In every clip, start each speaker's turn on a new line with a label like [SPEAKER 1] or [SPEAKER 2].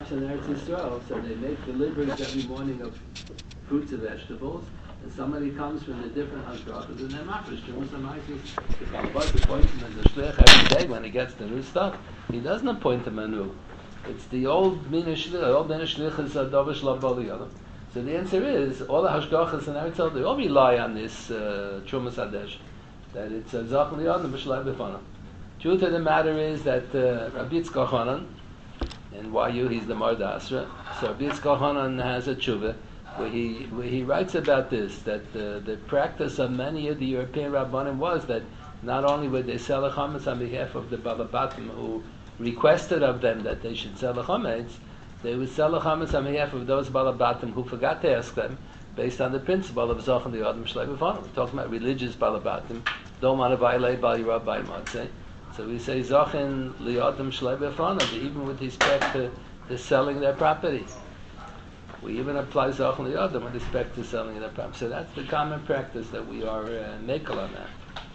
[SPEAKER 1] Mamash in Eretz Yisrael, so they make deliveries every morning of fruits and vegetables, and somebody comes from the different hashgachas and they're mafresh to Musamaisis. The Balabas appoints him as a shlich every day when he gets the new stuff. He doesn't appoint him anew. It's the old mina shlich, old mina shlich is a dovish lav. So the answer is, all the hashgachas in Eretz Yisrael, they all rely on this Trumas Hadesh, that it's a zach liyadim b'shlai b'fanam. Truth of the matter is that Rabbi Yitzchak Hanan, in YU he's the Mardasra, so Rabbi Yitzchak Hanan has a tshuva where he writes about this, that the practice of many of the European Rabbanim was that not only would they sell a chametz on behalf of the Balabatim who requested of them that they should sell a chametz, they would sell a chametz on behalf of those Balabatim who forgot to ask them, based on the principle of Zachan Liyadim Shlei B'Fanam. We're talking about religious Balabatim, don't want to violate Bal Yirah B'Ay Matzeh. So we say Zachan Liyadim Shlei B'Fanam, even with respect to selling their property. We even apply Zachan Liyadim with respect to selling their property. So that's the common practice that we are makel on that.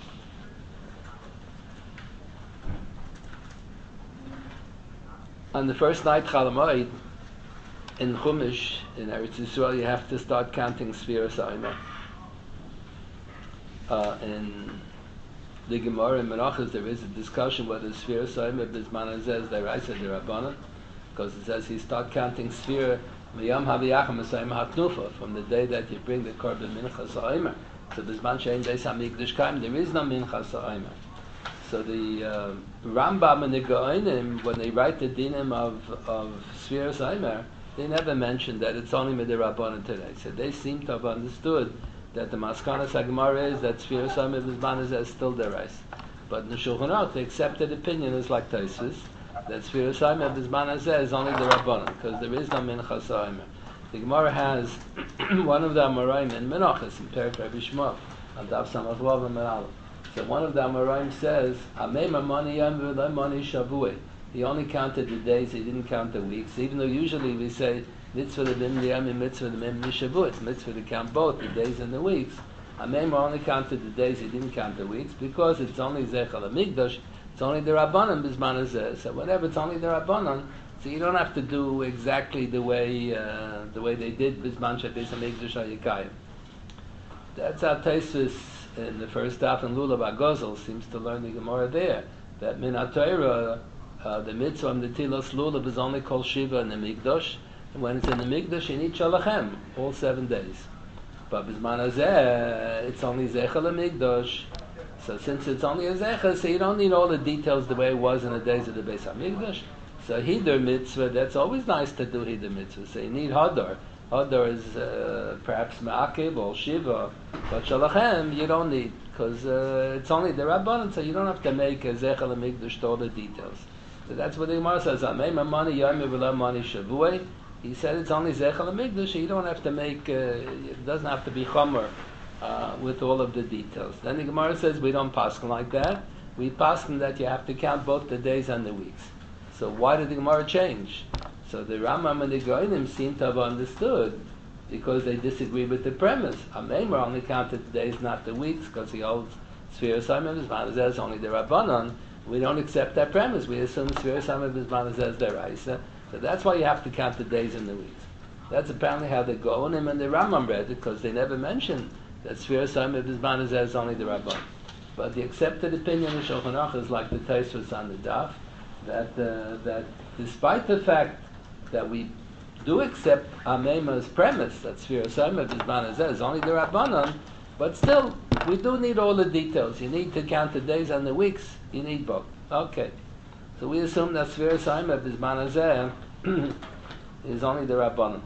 [SPEAKER 1] On the first night, Chol Hamoed, in Chumash, in Eretz Yisrael, you have to start counting Sfiras Aimer. In the Gemara in Menachos, there is a discussion whether Sfiras Aimer Bizman Hazeh is Deraisa Derabanan, because it says you start counting Sfira Miyam Haviyachim Asayim Hatnufa, from the day that you bring the Korban Minchas Aimer. So Bizman Shein Beis HaMikdash Kaim, there is no Minchas Aimer. So the Rambam and the Gaonim, when they write the dinim of Sfiras Aimer, they never mentioned that it's only Midirabbanan today. So they seem to have understood that the Maskanas HaGemara is that Sfiras Aimer Bizman Hazeh is still Derais. But in the Shulchan Aruch, the accepted opinion is like Tosfos, that Sfiras Aimer Bizman Hazeh is only the Rabbanan, because there is no Minchas Aimer. The Gemara has one of the Amoraim in Menachos, in Perek Rabbi Shmuel, on Daf Samach Vav and Aleph. So one of the Amoraim says, Amei Mamani Yom V'Lemani Shavuot. He only counted the days, he didn't count the weeks, even though usually we say, Mitzvah L'Bim L'Yom and Mitzvah L'Bim L'Shavuot. It's mitzvah to count both, the days and the weeks. Amei only counted the days, he didn't count the weeks, because it's only Zechal HaMikdash, it's only the Rabbanan Bizman Hazeh. So whenever it's only the Rabbanan, so you don't have to do exactly the way they did Bizman Beis HaMikdash HaYikayim. That's how Tosfos in the first daf in Lulav HaGozel seems to learn the Gemara there, that Min HaTorah, the mitzvah of the Tilos Lulav is only called Shiva in the Mikdash, and when it's in the Mikdash you need Shalachem, all 7 days. But Bizman Hazeh, it's only Zechel HaMikdash. So since it's only a Zechel, so you don't need all the details the way it was in the days of the Beis HaMikdash. So Hidur mitzvah, that's always nice to do Hidur mitzvah. So you need Hadar. Hadar is perhaps Ma'akev or Shiva, but Shalachem you don't need, because it's only the Rabbanan, so you don't have to make a Zechel HaMikdash to all the details. So that's what the Gemara says. Amei Mamani Yom V'Lemani Shavuot. He said it's only Zechel HaMikdash, so you don't have to make, it doesn't have to be Chomer with all of the details. Then the Gemara says we don't paskin like that. We paskin that you have to count both the days and the weeks. So why did the Gemara change? So the Rambam and the Gaonim seem to have understood, because they disagree with the premise. Ameimer only counted the days, not the weeks, because he holds Sfiras Aimer Bizman Hazeh is only the Rabbanan. We don't accept that premise. We assume Sfiras Aimer Bizman Hazeh is Deraisa. So that's why you have to count the days and the weeks. That's apparently how the Gaonim and the Rambam read it, because they never mentioned that Sfiras Aimer Bizman Hazeh is only the Rabbanan. But the accepted opinion of Shulchan Aruch is like the Tosfos on the Daf, that despite the fact that we do accept Ameima's premise that Sfiras Aimer Bizman Hazeh is only the Rabbanan, but still, we do need all the details. You need to count the days and the weeks. You need both. Okay. So we assume that Sfiras Aimer Bizman Hazeh is only the Rabbanan.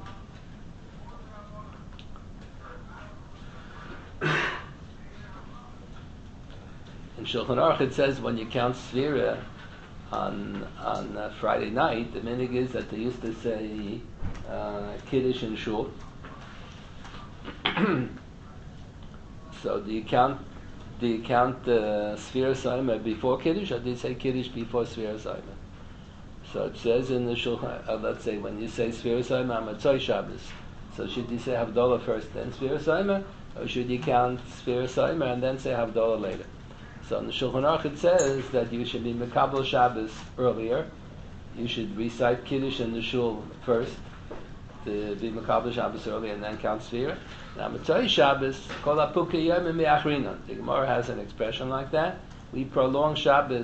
[SPEAKER 1] In Shulchan Aruch it says when you count Sfira on Friday night, the minig is that they used to say Kiddush and Shul. So do you count Sfiras Aimer before Kiddush, or do you say Kiddush before Sfiras Aimer? So it says in the Shulchan, let's say when you say Sfiras Aimer on Motzei Shabbos, so should you say Havdalah first, then Sfiras Aimer, or should you count Sfiras Aimer and then say Havdalah later? So in the Shulchan Aruch it says that you should be Mekabel Shabbos earlier, you should recite Kiddush in the shul first, to be Makabel Shabbos early, and then count Sfira. Now, Motzei Shabbos, Kol HaPukei Yomim Me'achrinon. The Gemara has an expression like that. We prolong Shabbos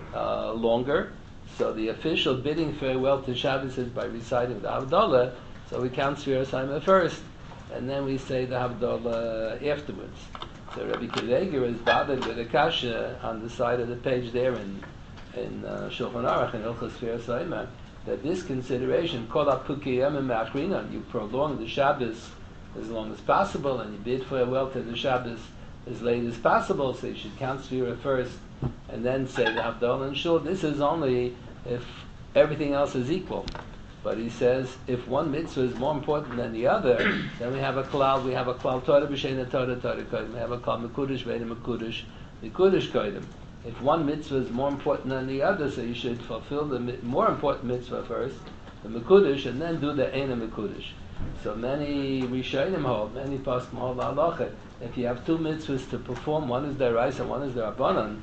[SPEAKER 1] longer, so the official bidding farewell to Shabbos is by reciting the Havdalah, so we count Sfira Saima first, and then we say the Havdalah afterwards. So Rabbi Kiveger is bothered with a kasha on the side of the page there in Shulchan Aruch in Hilchos Sfira Saima, that this consideration, Kol HaPukei Yomim Me'achrinon, you prolong the Shabbos as long as possible, and you bid farewell to the Shabbos as late as possible, so you should count Sfira first, and then say the Havdalah and Shul. This is only if everything else is equal. But he says, if one mitzvah is more important than the other, then we have a klal, Torah b'sheina Torah kodim, we have a klal mekudesh v'eina mekudesh kodim. If one mitzvah is more important than the other, so you should fulfill the more important mitzvah first, the mekudesh, and then do the eina mekudesh. So many Rishonim hold, many Poskim hold halacha. If you have two mitzvahs to perform, one is deraisa, one is derabanan,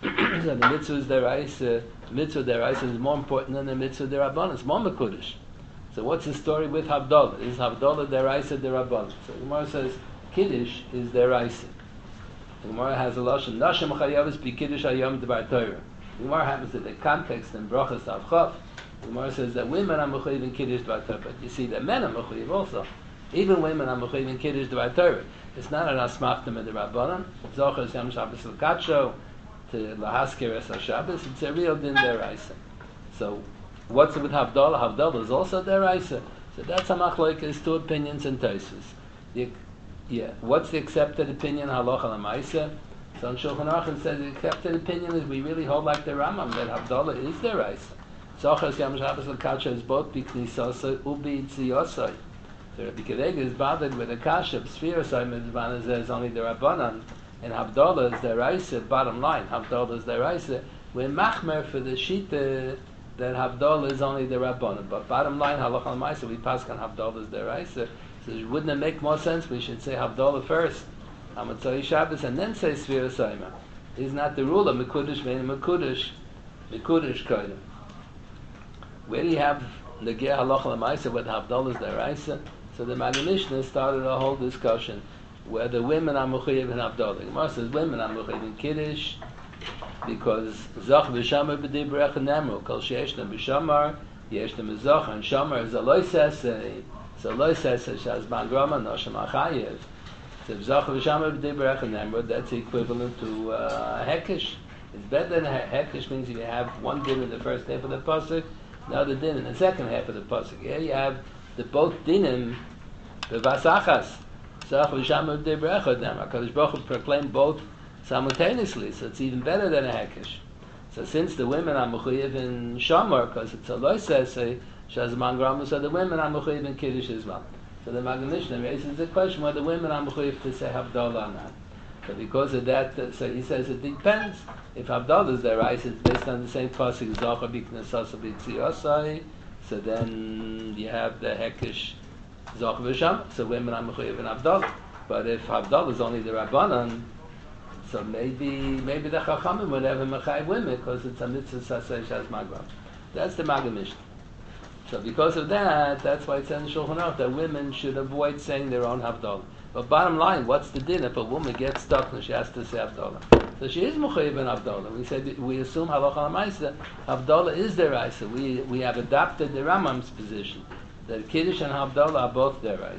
[SPEAKER 1] so the mitzvah is deraisa. The mitzvah deraisa is more important than the mitzvah derabanan. It's more mekudesh. So what's the story with Havdalah? Is Havdalah deraisa derabanan? So the Gemara says Kiddush is deraisa. The Gemara has a lashon Nashim chayavos bi Kiddush hayom devar Torah. The Gemara happens to the context in Brachas Avchav. The Gemara says that women are mechuyev in Kiddush devar Torah, but you see that men are mechuyev also. Even women are mechuyev in Kiddush devar Torah. It's not an asmachta med Rabbanan. Zochar Yom Shabbos l'katsho to lahasker es Shabbos. It's a real din deraisa. So, what's it with Havdalah? Havdalah is also deraisa. So that's a machlokes, two opinions in Tosfos. What's the accepted opinion? Halacha l'maisa. So in Shulchan Aruch it says the accepted opinion is we really hold like the Rambam that Havdalah is deraisa. Zochar Yom Shabbos l'katsho is both b'knisosai ubi tziyosai. So Rabbi Kiveger is bothered with a kasha of Sfira Saima is only the Rabbanan, and Havdalah is the Raisa. Bottom line, Havdalah is the Raisa. We're machmer for the shita that Havdalah is only the Rabbanan. But bottom line, halacha l'maisa, we pass on Havdalah is the Raisa. So wouldn't it make more sense? We should say Havdalah first, Motzei Shabbos, and then say Sfira Saima. Isn't that the rule of Mekudesh ve'eina mekudesh kodim? Where do you have the Ger halacha l'maisa with Havdalah is the Raisa? So the Magen Mishnah started a whole discussion whether women are mechuyev in Havdalah. The Gemara says women are mechuyev in Kiddush because Zach v'Shamar b'dibrech nemru kol she'eshna b'Shamar yeshna b'Zach, and Shamar is a loisesei. So loisesei shazman grama nosham achayev. So Zach v'Shamar b'dibrech nemru, that's equivalent to hekesh. It's better than hekesh. Means you have one din in the first half of the pasuk, another din in the second half of the pasuk. Here you have the both dinim, the vasachas, Zach v'Shamar b'dibrech nemru. HaKadosh Baruch Hu proclaimed both simultaneously, so it's even better than a hekesh. So since the women are mechuyev in Shamar, because it's a loisesei shazman grama, so the women are mechuyev in Kiddush as well. So the Magen Mishnah raises the question whether women are mechuyev to say Havdalah or not. So because of that, so he says it depends. If Havdalah is their rice, it's based on the same pasuk, Zochar b'knesasa b'tziosai, so then you have the hekesh Zochar v'Shamar, so women are mechuyev in Havdalah. But if Havdalah is only the Rabbanan, so maybe the Chachamim would have a mechayev women because it's a mitzvah sasei shaz magram. That's the Magen Mishnah. So because of that, that's why it says in Shulchan Aruch that women should avoid saying their own Havdalah. But bottom line, what's the din if a woman gets stuck and she has to say Havdalah? So she is mechayev in Havdalah. We assume halacha l'maisa, Havdalah is deraisa. We have adopted the Rambam's position that Kiddush and Havdalah are both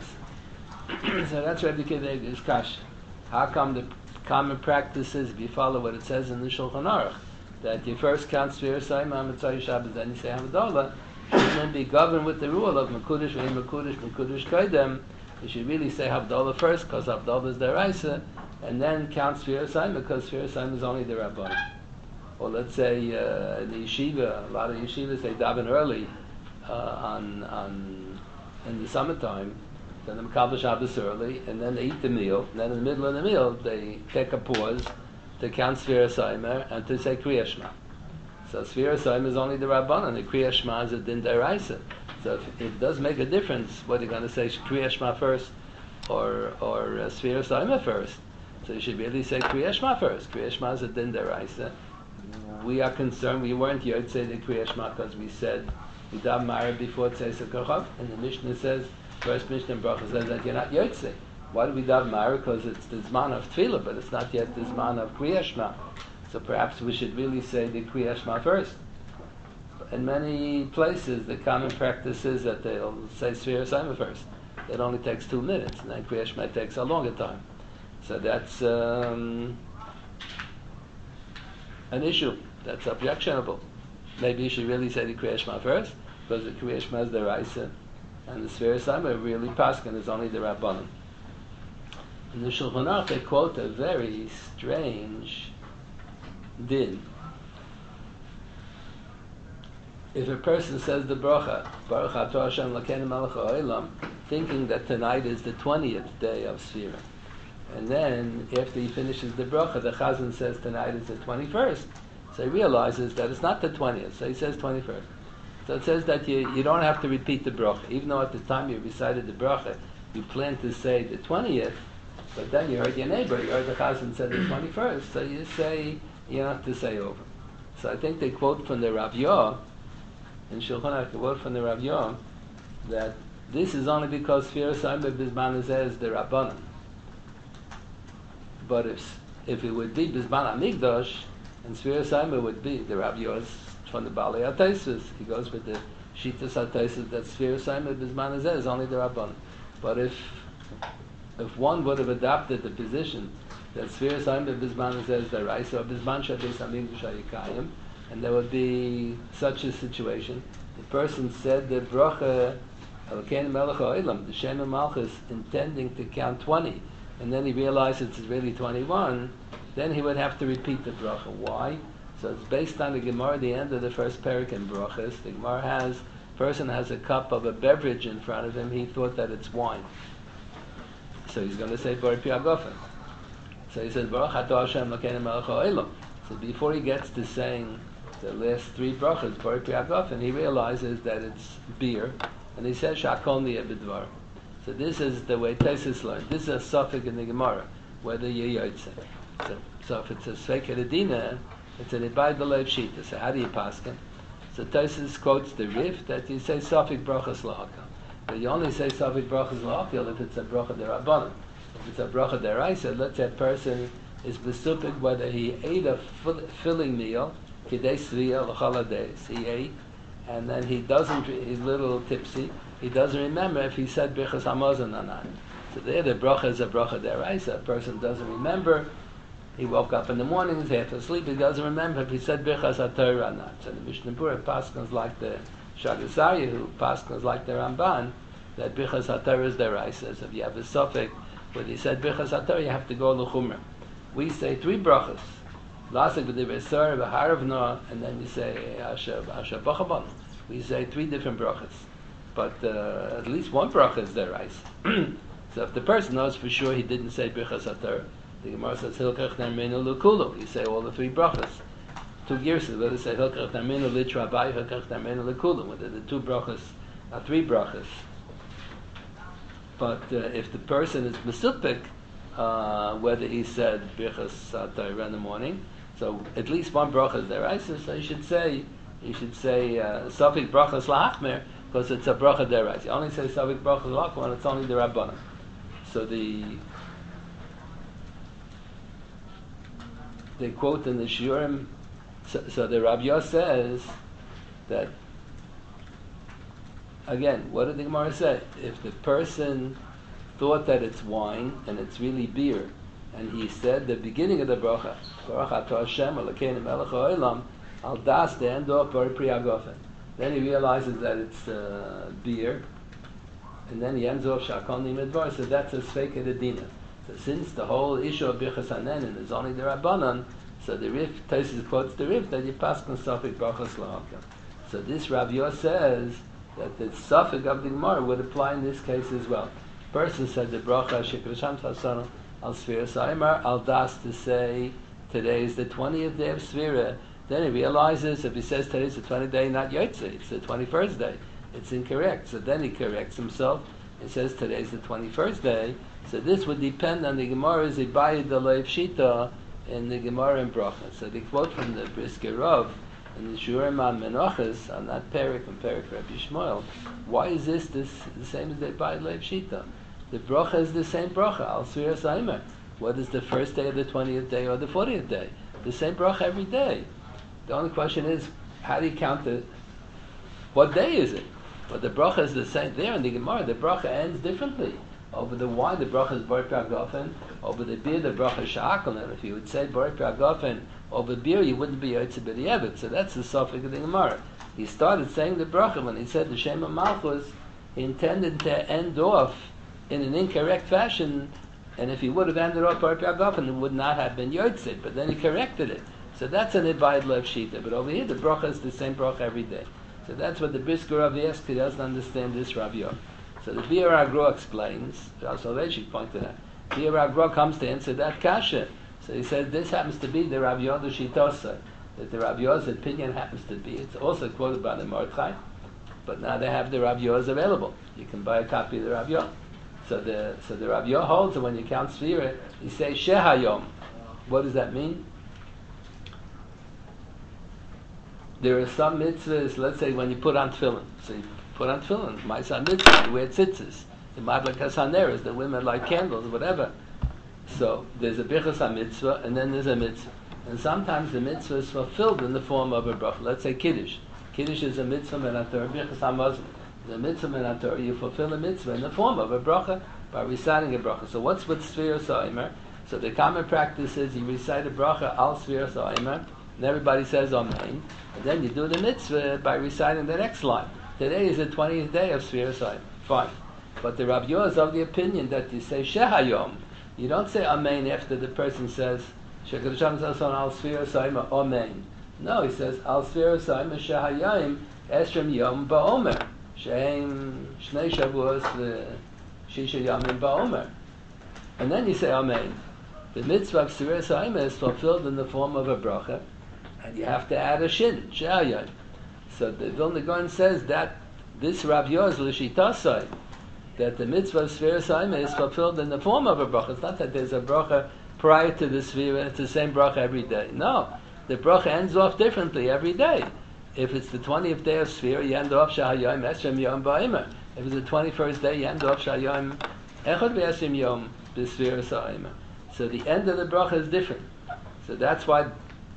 [SPEAKER 1] deraisa. So that's Rabbi Kiveger's kasha. How come the common practice is, if you follow what it says in the Shulchan Aruch, that you first count Sfira Saima, Motzei Shabbos, then you say Havdalah, and then be governed with the rule of Mekudesh, Mekudesh Koidem. You should really say Havdalah first, because Havdalah is the Raisa, and then count Sfira Saima, because Sfira Saima is only the Rabban. Or let's say in the yeshiva, a lot of yeshivas, they daven early in the summertime, then they Makabel Shabbos early, and then they eat the meal, and then in the middle of the meal, they take a pause to count Sfira Saima and to say Kriya Shema. So Sfira Saima is only the Rabbanan, and the Kriya Shema is a din deraisa. So if it does make a difference whether you're going to say Kriya Shema first or Sfira Saima first. So you should really say Kriya Shema first. Kriya Shema is a din deraisa. we are concerned we weren't Yotzei the Kriya Shema because we said we daven Ma'ariv before Tzeis HaKochav, and the Mishnah says, first Mishnah in Bracha says that you're not Yotzei. Why do we daven Ma'ariv? Because it's the Zman of Tefillah, but it's not yet the Zman of Kriya Shema. So perhaps we should really say the Kriya Shema first. In many places, the common practice is that they'll say Sfira Saima first. It only takes 2 minutes, and then Kriya Shema takes a longer time. So that's an issue. That's objectionable. Maybe you should really say the Kriya Shema first, because the Kriya Shema is the Raisa, and the Sfira Saima really Paskin is only the Rabbanim. In the Shulchan Aruch, they quote a very strange din. If a person says the bracha, Baruch Atah Hashem Lakeinu Melech HaOlam, thinking that tonight is the 20th day of Sfira, and then after he finishes the bracha, the Chazan says tonight is the 21st, so he realizes that it's not the 20th, so he says 21st. So it says that you don't have to repeat the bracha, even though at the time you recited the bracha, you planned to say the 20th, but then you heard your neighbor, you heard the Chazan said the 21st, so you don't have to say over. So I think they quote from the Rav Yah, in Shulchan Aruch, a word from the Rav Yah, that this is only because Sfira Saima Bizman Hazeh is the Rabbanan. But if it would be Bizman HaMikdash, and Sfira Saima would be, the Rav Yah is from the Balei HaTaisus, he goes with the Shitas HaTaisus that Sfira Saima Bizman Hazeh is only the Rabbanan. But if one would have adopted the position that Sfira Saima Bizman Hazeh is the Raisa, or Bizman Shadei HaMikdash HaYikayim, and there would be such a situation. The person said the bracha Elokeinu Melech HaOlam, the Shem Malchus, intending to count 20, and then he realizes it's really 21, then he would have to repeat the bracha. Why? So it's based on the Gemara, the end of the first parak in brachas. The Gemara has, person has a cup of a beverage in front of him, he thought that it's wine. So he's going to say Borei Pri Hagafen. So he says Baruch Atah Hashem Elokeinu Melech HaOlam. So before he gets to saying the last 3 brachas, Borei Pri Hagafen, he realizes that it's beer, and he says Shakol Niyeh B'Dvar. So this is the way Taisus learned. This is a suffix in the Gemara, whether you're Yotzei. So if it's a Sveika D'Dina, it's an Ibai D'Leiv Shita. So how do you paskin? So Taisus quotes the Rif that you say suffix brachas l'hakal. But you only say suffix brachas l'hakal if it's a bracha d'Rabbanan. If it's a bracha d'Oraisa, let's say a person is besupik whether he ate a filling meal, Kidei Sviyah l'chol days. He ate, and then he doesn't, he's a little tipsy, he doesn't remember if he said Birchas Hamazon or not. So there the bracha is a bracha d'Oraisa. A person doesn't remember, he woke up in the morning, he's half asleep, he doesn't remember if he said Birchas HaTorah or not. So the Mishnah Berurah paskins like the Shagasari, who paskins like the Ramban, that Birchas HaTorah is d'Oraisa. So if you have a suffix, when he said Birchas HaTorah, you have to go l'chumrah. We say 3 brachas. Lasik b'divrei Sar v'haravna, and then you say Asher B'chaban. We say 3 different brachas, but at least one bracha is d'Oraisa. So if the person knows for sure he didn't say Birchas HaTorah, the Gemara says Hilkach Narmenu L'Kulu. You say all the 3 brachas. 2 years ago, they say Hilkach Narmenu L'Itra Abai, Hilkach Narmenu L'Kulu. Whether the 2 brachas are 3 brachas. But if the person is mesupik, whether he said Birchas HaTorah in the morning, so at least one bracha is d'Oraisa, so you should say Safik brachas lahachmer, because it's a bracha d'Oraisa. You only say Safik brachas lahachmer when it's only the Rabbanan. So they quote in the Shiurim, so the Rav Yah says that, again, what did the Gemara say? If the person thought that it's wine and it's really beer, and he said the beginning of the bracha, Baruch Atah Hashem Elokeinu Melech HaOlam, al das the end of Borei Pri Hagafen. Then he realizes that it's beer, and then he ends off Shakol Niyeh B'Dvar. So that's a Sveika D'Dina. So since the whole issue of Birchas Hanenin is only the Rabbanan, so the Rif, Taisus quotes the Rif that you pass on Safik brachas l'hakal. So this Rav Yah says that the Safik of the Gemara would apply in this case as well. Person said the bracha Shikra Sham Tasanu al Sfira Saimar al Das to say today is the 20th day of Sfira. Then he realizes if he says today is the 20th day, not Yotzei, it's the 21st day. It's incorrect. So then he corrects himself. He says today is the 21st day. So this would depend on the Gemara's Ibai D'Leiv Shita in the Gemara in Bracha. So they quote from the Brisker Rav in the Shurim on Menachos on that Perik and Perik Rabbi Shmuel. Why is this the same as they buy Lev Shita? The Bracha is the same Bracha, Al Sfiras Aimer. What is the first day of the 20th day or the 40th day? The same Bracha every day. The only question is, how do you count it? What day is it? But the Bracha is the same. There in the Gemara, the Bracha ends differently. Over the wine, the Bracha is Borei Pragafen. Over the beer, the Bracha is Sha'akal. And if you would say Borei Pragafen over beer, you wouldn't be Yotze B'di'evet. So that's the suffix of the Gemara. He started saying the Bracha when he said the Shema Malchus, he intended to end off in an incorrect fashion, and if he would have ended off Borei Pragafen, it would not have been Yotze, but then he corrected it. So that's an Ibayid Lev Shita. But over here, the Bracha is the same Bracha every day. So that's what the Brisker Rav asks. He doesn't understand this Rav Yom. So the Bir Agro explains, Rav Soloveitchik pointed out, Bir Agro comes to answer that kasha. So he says this happens to be the Rav Yoda Shitosa, that the Rav Yoda's opinion happens to be. It's also quoted by the Mordechai, but now they have the Rav Yoda's available. You can buy a copy of the Rav Yoda. So the Rav Yoda holds that when you count Sfira, you say Shehayom. What does that mean? There are some mitzvahs, let's say when you put on tefillin. So you put on tefillin, my son mitzvah, you wear tzitzis. The madlakas haneres, the women light candles, whatever. So there's a bichas ha-mitzvah, and then there's a mitzvah. And sometimes the mitzvah is fulfilled in the form of a bracha. Let's say Kiddush. Kiddush is a mitzvah min ha-Torah, bichas ha-mazon. The mitzvah min ha-Torah, you fulfill a mitzvah in the form of a bracha by reciting a bracha. So what's with Sfiras HaOmer? So the common practice is you recite a bracha al Sfiras HaOmer, and everybody says Amen, and then you do the mitzvah by reciting the next line. Today is the 20th day of Sfiras HaOmer. Fine. But the Rav Yoah is of the opinion that you say Shehayom. You don't say Amen after the person says Shekadosh HaMetzah al Sfiras HaOmer Amen. No, he says al Sfiras HaOmer Shehayom Esrim Yom Ba'omer Shehem Shnei Shavuos Shisha Yomim Ba'omer. And then you say Amen. The mitzvah of Sfiras HaOmer is fulfilled in the form of a bracha, and you have to add a shin, Shehayom. So the Vilna Gaon says that this Rav Yoah's L'shitasai, that the mitzvah of Sfiras HaOmer is fulfilled in the form of a bracha. It's not that there's a bracha prior to the Sfira, it's the same bracha every day. No, the bracha ends off differently every day. If it's the 20th day of Sfira, you end off Shehayom Esrim Yom Ba'omer. If it's the 21st day, you end off Shehayom Echad V'Esrim Yom B'Sfiras HaOmer. So the end of the bracha is different. So that's why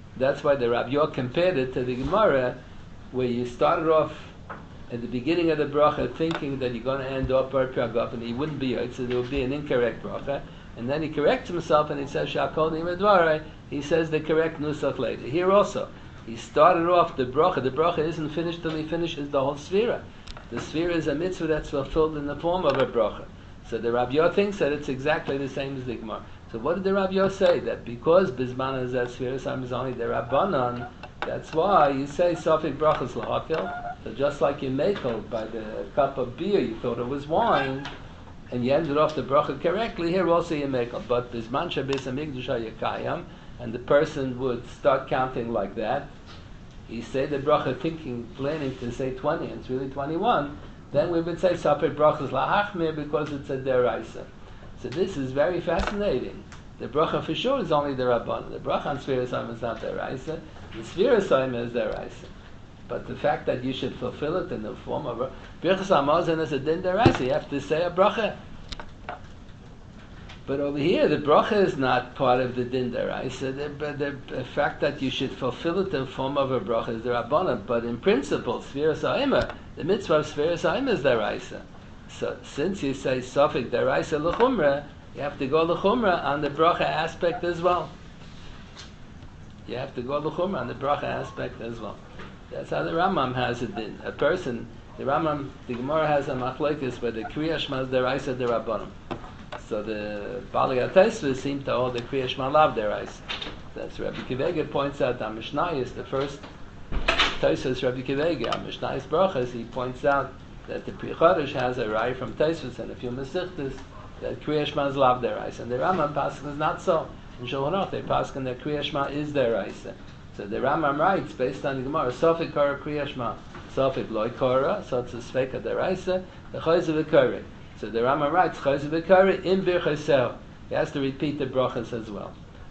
[SPEAKER 1] the Rav Yoah compared it to the Gemara, where you started off at the beginning of the bracha thinking that you're going to end up Borei Pragafen, and he wouldn't be it, so there would be an incorrect bracha, and then he corrects himself and he says Shakol Nimedvarai, he says the correct nusach later. Here also, he started off the bracha isn't finished till he finishes the whole Sfira. The Sfira is a mitzvah that's fulfilled in the form of a bracha. So the Rav Yoah thinks that it's exactly the same as the Gemara. So what did the Rav Yoah say? That because Bizman is that Sfiras HaOmer is only the Rabbanon, that's why you say Sofik Brachas L'Hakil. So just like you makel by the cup of beer, you thought it was wine, and you ended off the bracha correctly, here also you makel. But Bizman Shabbos HaMikdash HaYakayam, and the person would start counting like that. He say the bracha planning to say 20, and it's really 21, then we would say Sofik Brachas L'Hachmir because it's a deraisa. So this is very fascinating. The bracha for sure is only the Rabbanon. The bracha on Sfiras HaOmer is not deraisa. The Sfiras HaOmer is deraisa. But the fact that you should fulfill it in the form of a Birchas HaMazon is a din deraisa. You have to say a bracha. But over here, the bracha is not part of the din deraisa. The fact that you should fulfill it in the form of a bracha is the Rabbanon. But in principle, Sfiras HaOmer, the mitzvah of Sfiras HaOmer is deraisa. So since you say Sofik deraisa l'chumra, you have to go l'chumra on the bracha aspect as well. You have to go l'chumra on the bracha aspect as well. That's how the Rambam has it in. A person, the Gemara has a machlokes where the Kriya Shema is deraisa d'Rabbanan. So the Baalei HaTosfos seem to hold the Kriya Shema lav deraisa. That's Rabbi Kivega points out that Mishnayos, the first Tosfos Rabbi Kivega, on Mishnayos brachas, he points out that the Pri Chodesh has a rai from Tosfos and a few Mesichtas that Kriya Shema is lav deraisa, and the Rambam pasuk is not so. In Shulchan Aruch they pasuk that Kriya Shema is deraisa. So the Rambam writes based on the Gemara, Sofik Kara Kriya Shema, Sofik Loi Kara, so it's a Sveka deraisa, the Chayzer v'Kara. So the Rambam writes Chayzer v'Kara in Birchasel. He has to repeat the brachas as well.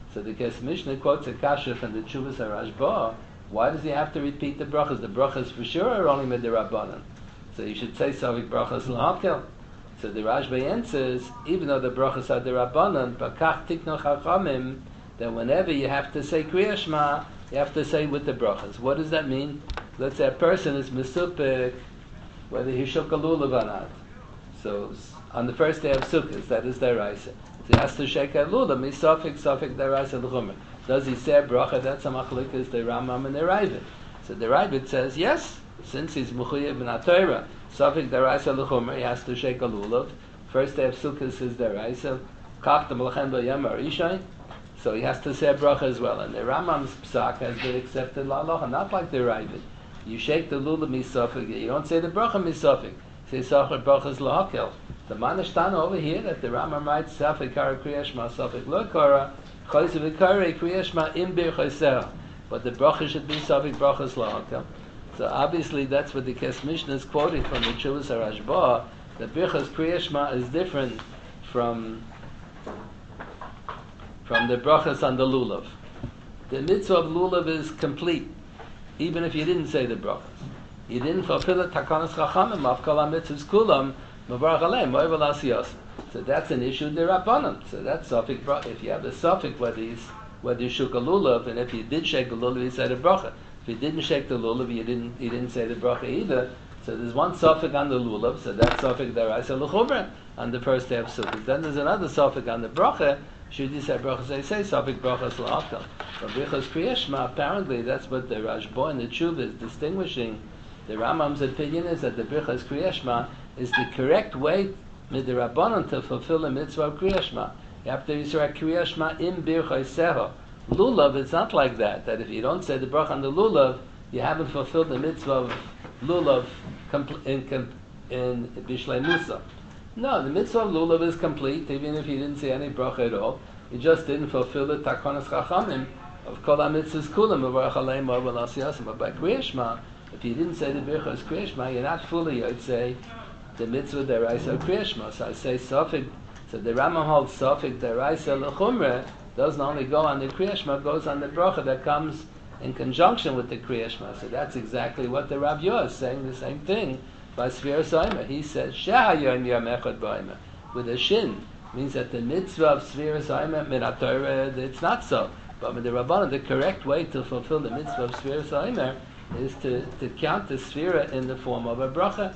[SPEAKER 1] So the Kes Mishnah quotes a kasha from the Tshuvas HaRashba. Why does he have to repeat the brachas? The brachas for sure are only midirabanan. So you should say Savik brachas lahakel. So the Rashba answers, even though the brachas are derabanan, bakach tikno chachamim, that whenever you have to say Kriya Shema, you have to say with the brachas. What does that mean? Let's say a person is mesupik, whether he shook a lulav or not. So on the first day of Sukkot, that is deraisa. So he has to shake a lulav, misafik, safik, deraisa, l'chumer. Does he say a bracha? That's a machlikas, the Rambam and the Ravid. So the Ravid says, yes, since he's mechuyev b'nat Torah, safik, deraisa, l'chumer, he has to shake a lulav. First day of Sukkot is deraisa. Kach, the melachem b'yam arishayin. So he has to say a bracha as well. And the Rambam's psak has been accepted la'aloha, not like the Ravid. You shake the lulav misafik, you don't say the bracha misafik. Say sachar brachas lahakel. The Manashtana over here that the Rambam writes safik kara kriya shema safik lo kara chayzu v'kara kriya shema im bir chayser. But the bracha should be safik brachas lahakel. So obviously that's what the Kes Mishnah is quoting from the Tshuvas HaRashba. The birchas kriya shema is different from the brachas on the lulav. The mitzvah of lulav is complete, even if you didn't say the brachas. You didn't fulfill it, takanas chachamim, of kol ha-mitzvahs kulam, mavarach aleim, mo'ev al-asiyos. So that's an issue derabanan. So that's suffik bracha. If you have a suffik whether you shook a lulav, and if you did shake the lulav, you said a bracha. If you didn't shake the lulav, you didn't say the bracha either. So there's one suffik on the lulav, so that's suffik deraisa l'chumer on the first day of Sukkot. Then there's another suffik on the bracha. Should you say brachas? They say suffik brachas la'akal. But birchas kriya shema, apparently that's what the Rashba and the Tshuva is distinguishing. The Rambam's opinion is that the birchas kriya shema is the correct way midrabanan to fulfill the mitzvah of kriya shema. You have to say kriya shema im birchaiseho. Lulav, it's not like that. That if you don't say the bracha on the lulav, you haven't fulfilled the mitzvah of lulav in bishlei musa. No, the mitzvah of lulav is complete, even if you didn't say any bracha at all. You just didn't fulfill the takanas chachamim of kol ha-mitzvahs kulam, mavarach aleim, mo'ev al-asiyos. But by kriya shema, if you didn't say the birchas kriya shema, you're not fully, I'd say, the mitzvah deraisa of kriya shema. So I say safik. So the Rambam holds safik deraisa l'chumre doesn't only go on the kriya shema, goes on the bracha that comes in conjunction with the kriya shema. So that's exactly what the Rav Yah is saying, the same thing by Sfiras Omer. He says Shehayom Yom Echad B'Omer with a shin means that the mitzvah of Sfiras Omer minat Torah, it's not so. But with the Rabbanan, the correct way to fulfill the mitzvah of Sfiras Omer is to count the sfira in the form of a bracha.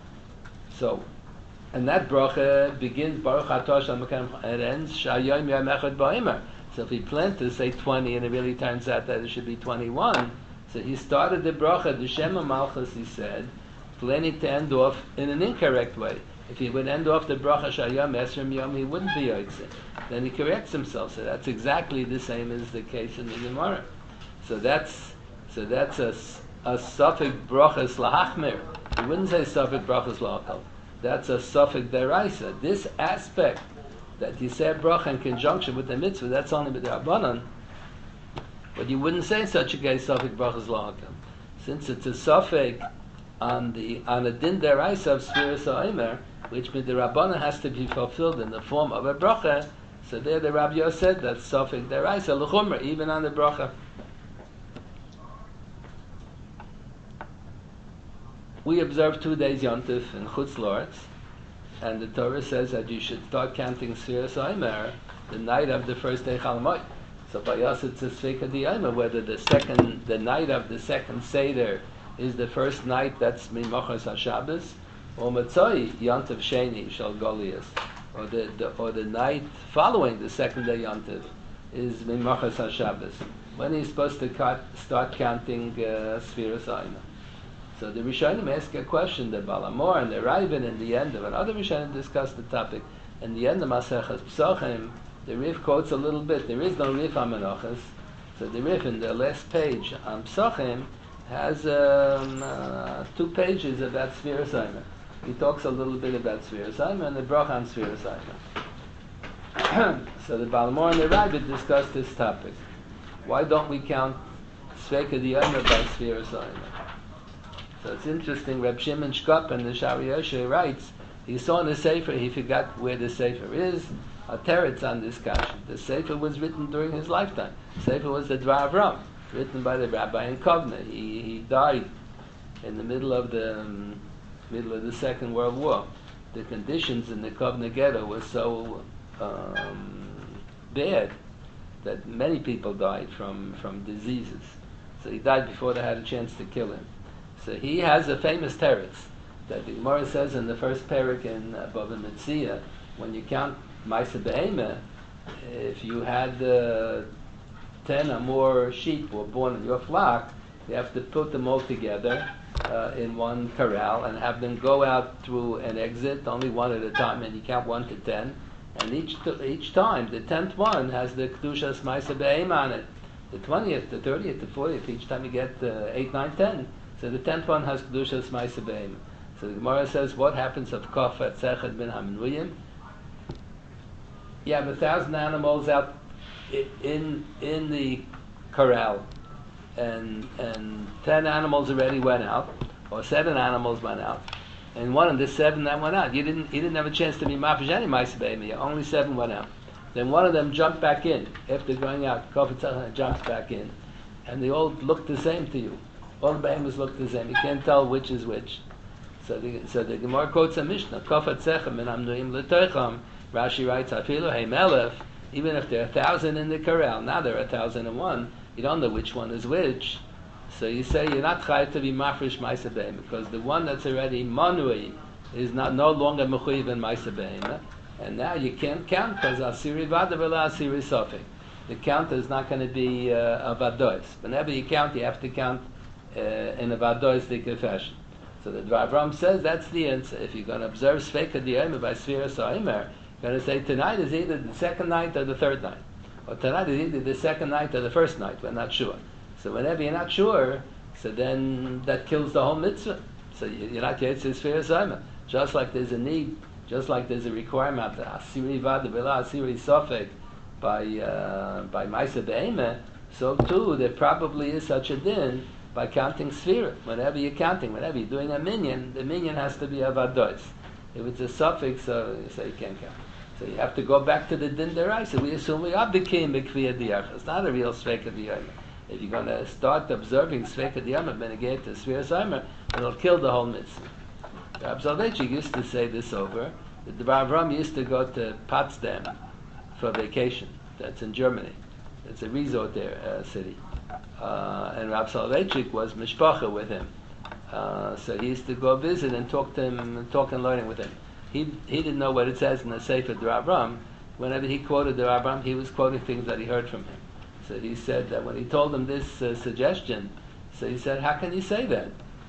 [SPEAKER 1] So, and that bracha begins Baruch Atah Shem Elokeinu and ends Shayom Yom Echad B'Omer. So if he planned to say 20 and it really turns out that it should be 21, so he started the bracha, the Shema Malchus, he said, planning to end off in an incorrect way. If he would end off the bracha Shayom Esrim Yom, he wouldn't be Yotzei. Then he corrects himself. So that's exactly the same as the case in the Gemara. So that's a suffik brachas lahachmir. He wouldn't say suffik brachas lahakal. That's a suffik deraisa. This aspect that you say a bracha in conjunction with the mitzvah, that's only with the Rabbanan. But you wouldn't say in such a case suffik brachas lahakal. Since it's a suffik on a din deraisa of Sfiras Omer, which with the Rabbanan has to be fulfilled in the form of a bracha, so there the Rabbi Yosef said that suffik deraisa l'chumra, even on the bracha. We observe 2 days Yontif in Chutz La'aretz, and the Torah says that you should start counting Sfiras Omer the night of the first day Chol Hamoed. So by us it's a Sfeika D'Omer, whether the night of the second Seder is the first night, that's Mimachas HaShabbos, or Matzoi Yontif Sheni Shal Golias, or the night following the second day Yontif is Mimachas HaShabbos. When he's supposed to start counting Sfiras Omer. So the Rishonim ask a question, the Balamor and the Raven in the end of another Rishonim discuss the topic. In the end of Maseches Pesachim, the Rif quotes a little bit. There is no Rif on Menachos. So the Rif in the last page on Pesachim has 2 pages about Sfiras Omer. He talks a little bit about Sfiras Omer and the Bracha on Sfiras Omer. So the Balamor and the Raven discuss this topic. Why don't we count Sfeika D'Omer by Sfiras Omer? So it's interesting, Reb Shimon Shkop in the Shari Yoshe writes He saw in the Sefer, he forgot where the Sefer is. A teretz on this kasha. The Sefer was written during his lifetime. The Sefer was the Dvar Avram, written by the rabbi in Kovna. He died in the middle of the Second World War. The conditions in the Kovna ghetto were so bad that many people died from diseases. So he died before they had a chance to kill him. So he has a famous teretz that the Gemara says in the first parak in Bava Metzia, when you count Maisa Behemah, if you had 10 or more sheep were born in your flock, you have to put them all together in one corral and have them go out through an exit, only one at a time, and you count 1 to 10. And each time, the 10th one has the Kedushas Maisa Behemah on it. The 20th, the 30th, the 40th, each time you get 8, 9, 10. So the 10th one has Kedushas Maisa Behemah. So the Gemara says, what happens of Kof Atzechad bin Hamnuyim? You have 1,000 animals out in the corral, and 10 animals already went out, or 7 animals went out, and one of the 7 that went out, you didn't have a chance to be mafish any Maisa Behemah. Only 7 went out. Then one of them jumped back in after going out. Kof Atzechad jumps back in, and they all look the same to you. All the behemahs look the same. You can't tell which is which. So the Gemara quotes a Mishnah, Kof Atzechem min Hamnuim l'toicham. Rashi writes, Afilu hey melech, even if there are 1,000 in the corral, now there are 1,001, you don't know which one is which. So you say you're not chayav to be mafresh Maisa Behemah, because the one that's already manui is no longer mechuyev in Maisa Behemah, and now you can't count because asiri vada v'la asiri sofek. The count is not going to be a vadois. Whenever you count, you have to count in a vadoistic fashion. So the Dvar Avram says that's the answer. If you're going to observe Sveika D'Yomer by Sfiras HaOmer, you're going to say tonight is either the second night or the third night. Or tonight is either the second night or the first night. We're not sure. So whenever you're not sure, so then that kills the whole mitzvah. So you're not yet to Sfiras HaOmer. Just like there's a need, just like there's a requirement, Asiri Vada V'la Asiri Sofek by Maisa Behemah, so too there probably is such a din by counting Sfira. Whenever you're counting, whenever you're doing a minyan, the minyan has to be a vadois. If it's a suffix, so you say you can't count. So you have to go back to the din deraisa. We assume we are b'kiyim b'kviyah diyarcha. It's not a real sveka diyarcha. If you're going to start observing sveka diyarcha, benegate to Sfira Saimer, it'll kill the whole mitzvah. Rab Soloveitchik used to say this over. The Dvar Avram used to go to Potsdam for vacation. That's in Germany. It's a resort there, city. And Rab Soloveitchik was mishpacha with him. So he used to go visit and talk and learning with him. He didn't know what it says in the Sefer Dvar Avram. Whenever he quoted Dvar Avram, he was quoting things that he heard from him. So he said that when he told him this suggestion, so he said, how can you say that?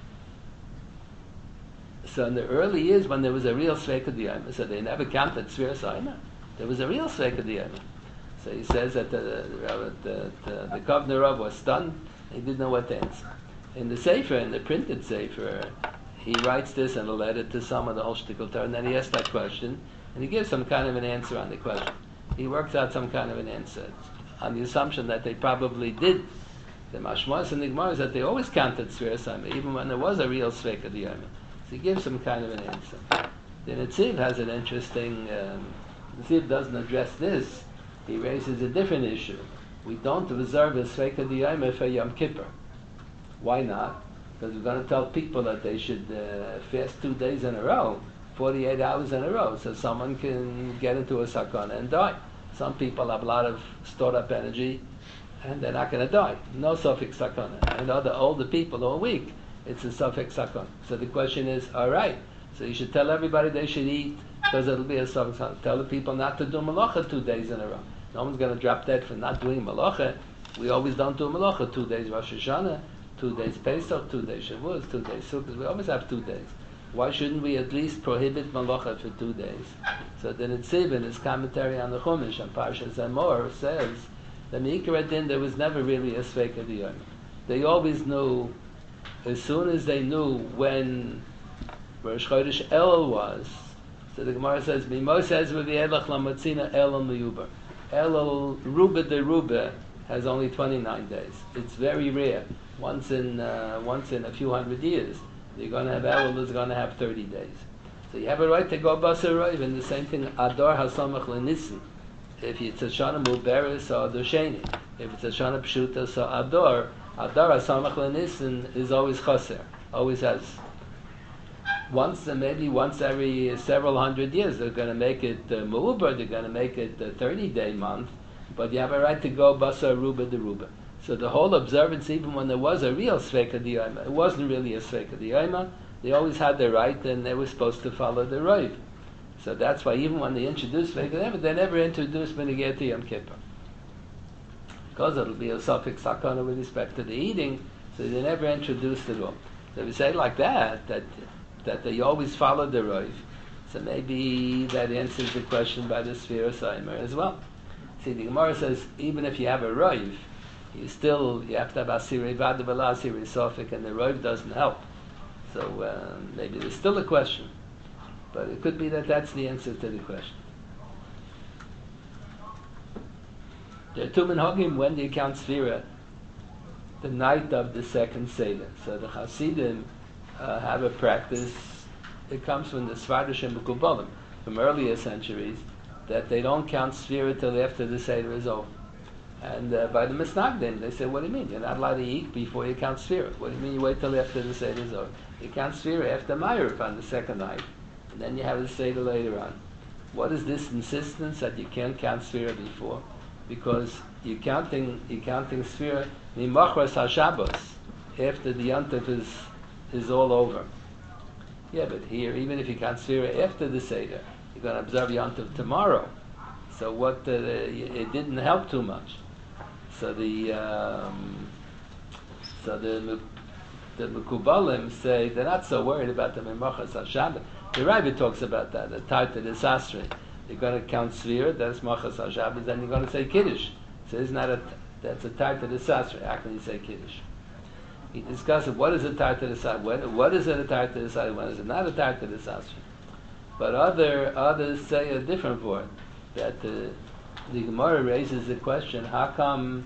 [SPEAKER 1] So in the early years when there was a real Sveika D'Yomer, so they never counted Sfiras HaOmer. There was a real Sveika D'Yomer. So he says that the Kovner Rav was stunned. He didn't know what to answer. In the Sefer, in the printed Sefer, he writes this in a letter to someone, the whole shtickle Torah, and then he asks that question, and he gives some kind of an answer on the question. He works out some kind of an answer on the assumption that they probably did. The Mashmos and the Gemara is that they always counted Sfiras HaOmer, even when there was a real Sveika D'Yomer. So he gives some kind of an answer. The Netziv has an interesting, Netziv doesn't address this. He raises a different issue. We don't observe a Sveika D'Yomer for Yom Kippur. Why not? Because we're going to tell people that they should fast 2 days in a row, 48 hours in a row, so someone can get into a sakana and die. Some people have a lot of stored up energy, and they're not going to die. No suffix sakana. And other older people all week, it's a suffix sakana. So the question is, all right, so you should tell everybody they should eat, because it'll be a suffix sakana. Tell the people not to do malacha 2 days in a row. No one's going to drop dead for not doing malacha. We always don't do malacha 2 days Rosh Hashanah, 2 days Pesach, 2 days Shavuos, 2 days Sukkot. We always have 2 days. Why shouldn't we at least prohibit malacha for 2 days? So the Netziv in his commentary on the Chumash on Parshas Zemor says that Meikar Adin there was never really a Sveika D'Yomer. They always knew, as soon as they knew when Rosh Chodesh Elul was. So the Gemara says, "Mimo says v'v'elach lamatzina Elul miyubar." Elul Ruba de Ruba has only 29 days. It's very rare. Once in a few hundred years, you're going to have Elul is going to have 30 days. So you have a right to go basar roiv, and the same thing, Adar hasamach lenissen. If it's a Shana Muberis or Adar Sheni. If it's a Shana Pshuta, so Adar hasamach lenissen is always chaser, always has. Once, maybe once every several hundred years, they're going to make it Ma'ubar, they're going to make it a 30-day month, but you have a right to go Basar Ruba de Ruba. So the whole observance, even when there was a real Sveika Diyama, it wasn't really a Sveika Diyama, they always had the right and they were supposed to follow the Roiv. So that's why even when they introduced Sveika Diyama, they never introduced Menegeti Yom Kippur. Because it'll be a suffix sakana with respect to the eating, so they never introduced it all. So if you say like that they always follow the Roiv, so maybe that answers the question by the Sfira Saimer as well. See, the Gemara says, even if you have a Roiv, you have to have Asiri Vada V'la Asiri Sofik, and the Roiv doesn't help. So maybe there's still a question. But it could be that that's the answer to the question. There are two minhagim when do you count Sfira? The night of the second Seder. So the Hasidim have a practice, it comes from the Svardish and Mekubalim, from earlier centuries, that they don't count Sfira till after the Seder is over. And by the Misnagdim, they say, what do you mean? You're not allowed to eat before you count Sfira. What do you mean you wait till after the Seder is over? You count Sfira after Ma'ariv on the second night, and then you have the Seder later on. What is this insistence that you can't count Sfira before? Because you're counting Sfira Mimachras HaShabbos, after the Yontif is all over. Yeah, but here, even if you count Sfira after the Seder, you're going to observe Yontif tomorrow. So it didn't help too much. So the Mekubalim say they're not so worried about the Mimachas HaShabbat. The Rabbi talks about that, the Tarta, the Sasri. You're going to count Sfira, that's Machas HaShabbat, then you're going to say Kiddush. So that's a Tarta, the Sasri. How can you say Kiddush? He discusses what is a Tarta, the Sasri, what is it a Tarta, the Sasri, when is it not a Tarta, the Sasri. But others say a different word. That the Gemara raises the question: how come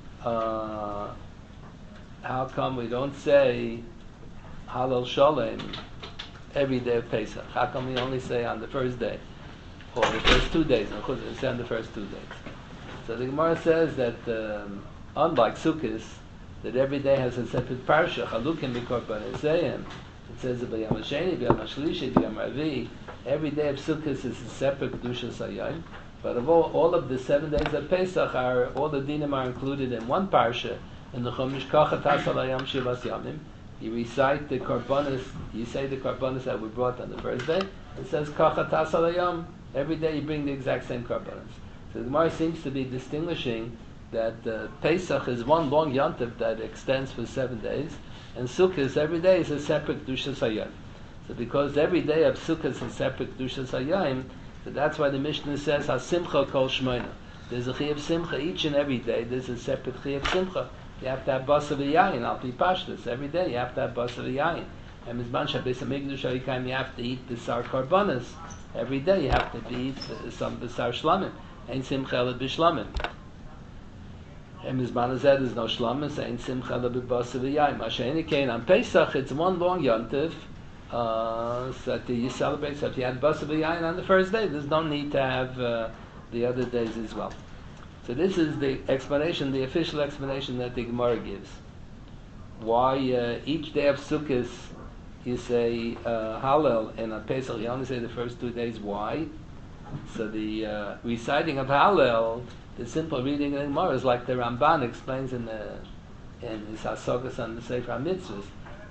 [SPEAKER 1] we don't say Halal Shalom every day of Pesach? How come we only say on the first day or the first 2 days? We say on the first 2 days. So the Gemara says that unlike Sukkot, that every day has a separate parsha. Chalukim b'korban Ezayim. It says that b'yam hasheni, b'yam hashlishi, b'yam ravi. Every day of Sukkot is a separate Kedusha Sayayim. But of all of the 7 days of Pesach, all the dinim are included in one parsha. In the Chumash, Kachatas Alayam Shivas Yamim. You recite the Karbanis, you say the Karbanis that were brought on the first day. It says Kachatas Alayam. Every day you bring the exact same Karbanis. So the Gemara seems to be distinguishing that Pesach is one long Yontif that extends for 7 days, and Sukkot every day is a separate Kedusha Sayayim. So because every day of Sukkot is a separate Kedusha Sayayim, so that's why the Mishnah says HaSimcha Kol Shmoina. There's a Chiyuv Simcha each and every day. There's a separate Chiyuv Simcha. You have to have Basar V'Yayin. I'll be Pashtus. Every day you have to have Basar V'Yayin. And Mizman Shabbos HaMikdash Harikayim, you have to eat the Sar Karbanis. Every day you have to eat some B'Sar Shlamim. Ein Simcha Ela B'Shlamim. And Mizman Hazeh there's no Shlamim, so Ein Simcha Ela B'Basar V'Yayin. Masha'eni Kein on Pesach, it's one long Yontif. So that you celebrate. So if you had Basar V'Yayin on the first day, there's no need to have the other days as well. So this is the explanation, the official explanation that the Gemara gives. Why each day of Sukkot you say Hallel, and on Pesach you only say the first 2 days. Why? So the reciting of Hallel, the simple reading of the Gemara is like the Ramban explains in his Hasogas on the Sefer HaMitzvahs.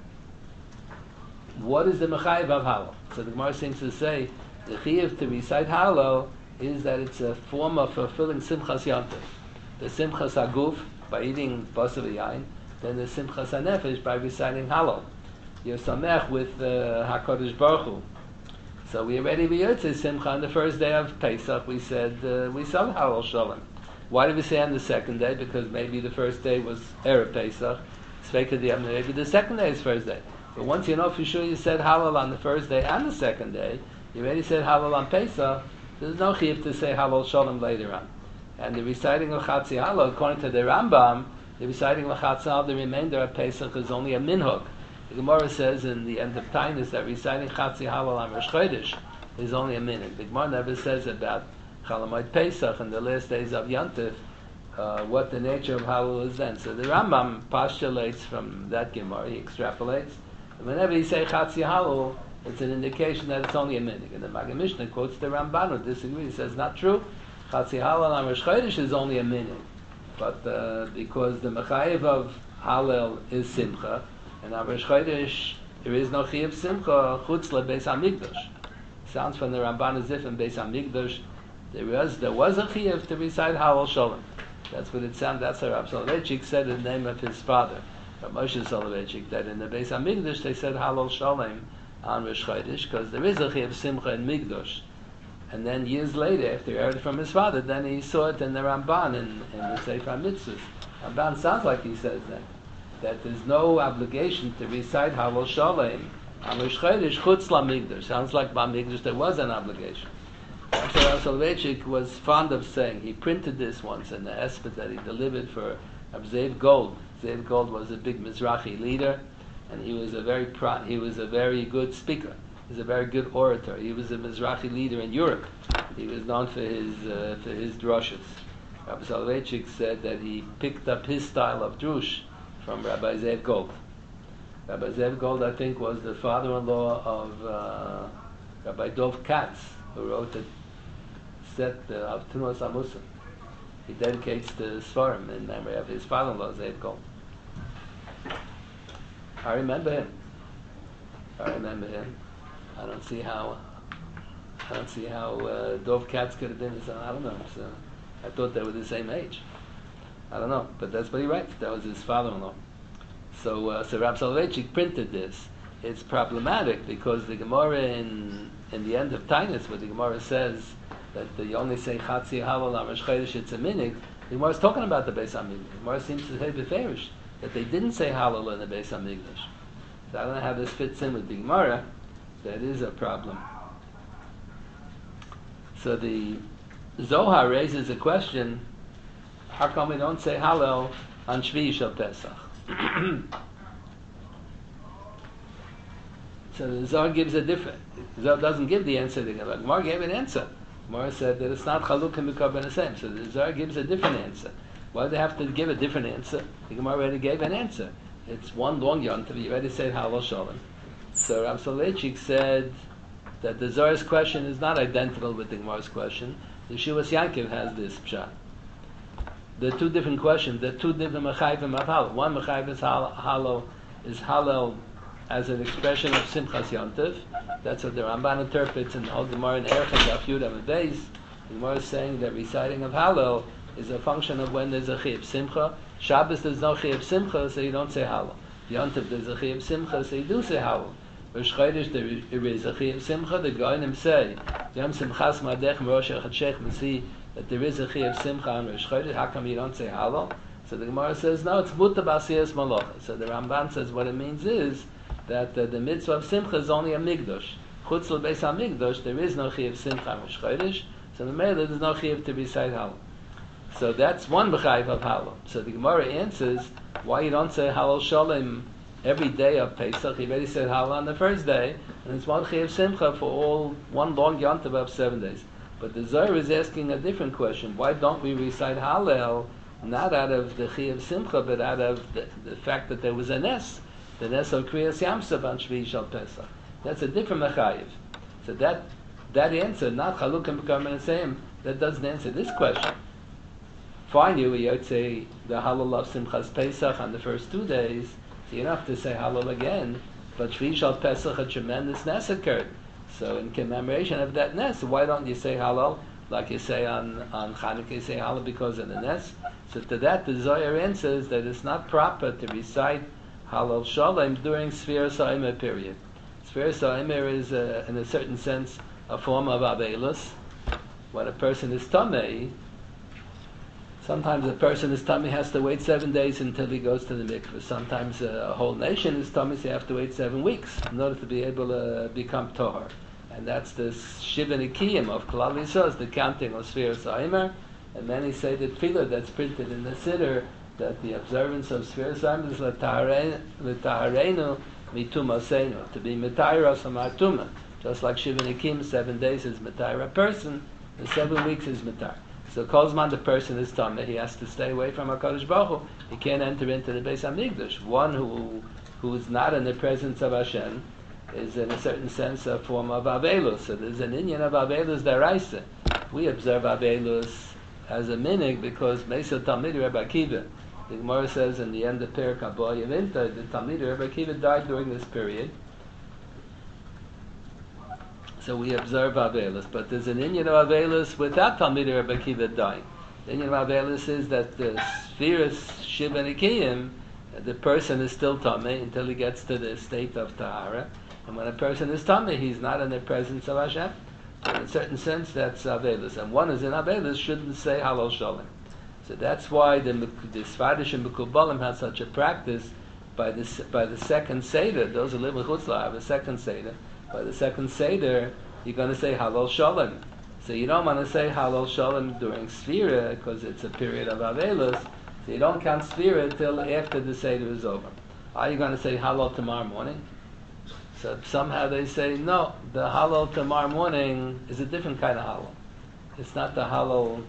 [SPEAKER 1] What is the mechayiv of Hallel? So the Gemara seems to say the chiyuv to recite Hallel is that it's a form of fulfilling Simchas Yontif. The Simchas Aguf by eating Basar V'Yayin, then the Simchas HaNefesh by reciting Hallel. You're samech with HaKadosh Baruch Hu. So we already say Simcha on the first day of Pesach. We said we said Hallel Shalom. Why did we say on the second day? Because maybe the first day was Erev Pesach. Maybe the second day is first day. But once you know for sure you said Hallel on the first day and the second day, you already said Hallel on Pesach, there's no chiyuv to say Hallel Shalom later on. And the reciting of Chatzi Hallel, according to the Rambam, the reciting of Chatzi Hallel, the remainder of Pesach is only a minhag. The Gemara says in the end of Tainus that reciting Chatzi Halal on Rosh Chodesh is only a minute. The Gemara never says about Chalamoid Pesach and the last days of Yantif what the nature of Halal is then. So the Rambam postulates from that Gemara, he extrapolates, and whenever he say Chatzi Halal, it's an indication that it's only a minute. And the Maggid Mishnah quotes the Ramban who disagrees. He says, not true. Chatzi Halal on Rosh Chodesh is only a minute. But because the Mechayev of Halal is Simcha, and on Rosh Chodesh there is no Chiyuv Simcha, Chutz LeBeis HaMikdash. Sounds from the Ramban as if in Beis HaMikdash there was a Chiyuv to recite Halal Shalom. That's what it sounds. That's how Rav Soloveitchik said in the name of his father, Rav Moshe Soloveitchik, that in the Beis HaMikdash they said Halal Shalom on Rosh Chodesh because there is a Chiyuv Simcha in Mikdash. And then years later, after he heard it from his father, then he saw it in the Ramban in the Sefer HaMitzvos. Ramban sounds like he says that there's no obligation to recite Halal Shalom on Rosh Chodesh Chutz LaMikdash. Sounds like by Mikdash there was an obligation. That's what Rav Soloveitchik was fond of saying. He printed this once in the Espet that he delivered for Zev Gold. Zev Gold was a big Mizrahi leader, and he was a very good speaker. He was a very good orator. He was a Mizrahi leader in Europe. He was known for his drushes. Rabbi Soloveitchik said that he picked up his style of drush from Rabbi Zev Gold. Rabbi Zev Gold, I think, was the father-in-law of Rabbi Dov Katz, who wrote a set of Tunos Amusim. He dedicates the Svarim in memory of his father-in-law, Zev Gold. I remember him. I don't see how Dov Katz could have been his son. I don't know. So I thought they were the same age. I don't know, but that's what he writes. That was his father-in-law. So Rav Soloveitchik printed this. It's problematic because the Gemara in the end of Tainus, where the Gemara says that you only say Chatzi Halal on Rosh Chodesh, it's a minute. The Gemara is talking about the Beis HaMikdash. The Gemara seems to say beferish that they didn't say Halal in the Beis HaMikdash. So I don't know how this fits in with the Gemara. That is a problem. So the Zohar raises a question: how come we don't say Halal on Shvi Shel Pesach? So the Zohar gives a different. The Zohar doesn't give the answer. The Gemara gave an answer. The Gemara said that it's not Chaluk and Mikar Ben Hashem. So the Zohar gives a different answer. Why do they have to give a different answer? The Gemara already gave an answer. It's one long yontav. You already said Halal Shalom. So Rav Soloveitchik said that the Zohar's question is not identical with the Gemara's question. The Shuvas Yankiv has this pshat. There are two different questions. There are two different mechayvim of halal. One mechayv is halal as an expression of Simchas Yontiv. That's what the Ramban interprets in all Gemara and Erech and Daf Yud Amud Beis. The Gemara is saying that reciting of halal is a function of when there's a chiyuv simcha. Shabbos there's no chiyuv simcha, so you don't say halal. Yontiv there's a chiyuv simcha, so you do say halal. Rosh Chodesh there is a chiyuv simcha. The Goyim say Yom Simchas Madech Rosh Chadshech. We see that there is a chiyuv simcha on Rosh Chodesh. How come you don't say halal? So the Gemara says no, it's muta b'asiyas malacha. So the Ramban says what it means is that the mitzvah of simcha is only a migdosh. Chutz l'beis hamikdosh, there is no chiyuv simcha on Rosh Chodesh. So the Mele, there's no chiyuv to recite halal. So that's one b'chayiv of halal. So the Gemara answers why you don't say halal shalom every day of Pesach. He already said halal on the first day, and it's one chiyuv simcha for all one long yontav of 7 days. But the Zohar is asking a different question. Why don't we recite halal not out of the chiyuv simcha, but out of the fact that there was a nes, the nes of Kriyas Yamsov on Shvi Shal Pesach? That's a different mechayiv. So that answer, not chaluk and bekar ben hashem, that doesn't answer this question. Fine, you would say the halal of Simchas Pesach on the first 2 days, so you don't have to say halal again, but Shvi Shal Pesach, a tremendous nes occurred. So in commemoration of that nes, why don't you say halal like you say on Chanukah? You say halal because of the nes. So to that, the Zohar answers that it's not proper to recite halal shalom during Sfiras HaOmer period. Sfiras HaOmer is, in a certain sense, a form of Avelus. When a person is Tamei, sometimes a person is Tamei has to wait 7 days until he goes to the mikveh. Sometimes a whole nation is Tamei, so you have to wait 7 weeks in order to be able to become Tohar. And that's the Shiva Nikiyim of Klal Yisrael, the counting of Sfiras HaOmer. And many say the tefillah that's printed in the Siddur, that the observance of Sfiras HaOmer is l'taharenu mituma seinu, to be mitayra samartuma. Just like Shiva Nikim, 7 days is mitayra a person, and 7 weeks is mitayra. So Kozman, the person is tameh, he has to stay away from HaKadosh Baruch Hu. He can't enter into the Beis HaMikdash. One who is not in the presence of Hashem is in a certain sense a form of Avelus. So there's an inyan of Avelus deraisa. We observe Avelus as a minig because Mesil Talmid Rebbe Akiva. The Gemara says in the end of Perek Haba Yavinta, the Talmid Rebbe Akiva died during this period. So we observe Avelus. But there's an inyan of Avelus without Talmid Rebbe Akiva dying. The inyan of Avelus is that the spheres Shiva Nikiyim, the person is still Tameh until he gets to the state of Tahara. And when a person is Tameh, he's not in the presence of Hashem. So in a certain sense, that's Avelus. And one is in Avelus shouldn't say Halal Shalom. So that's why the Sfadish and Mekubalim have such a practice by the second Seder. Those who live in Chutzlah have a second Seder. By the second Seder, you're going to say Halal Shalom. So you don't want to say Halal Shalom during Sfira because it's a period of Avelus. So you don't count Sfira till after the Seder is over. Are you going to say Halal tomorrow morning? So somehow they say, no, the Halal tomorrow morning is a different kind of Halal. It's not the Halal...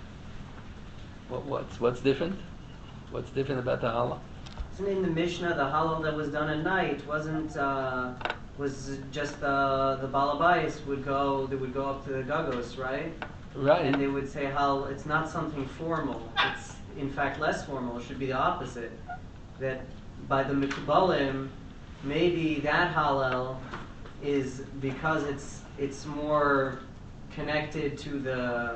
[SPEAKER 1] What's different? What's different about the Halal?
[SPEAKER 2] Isn't in the Mishnah the Halal that was done at night was just the Balabais would go up to the Gagos, right?
[SPEAKER 1] Right.
[SPEAKER 2] And they would say Halal, it's not something formal. It's in fact less formal. It should be the opposite. That by the Mekubalim, maybe that Halal is because it's more connected to the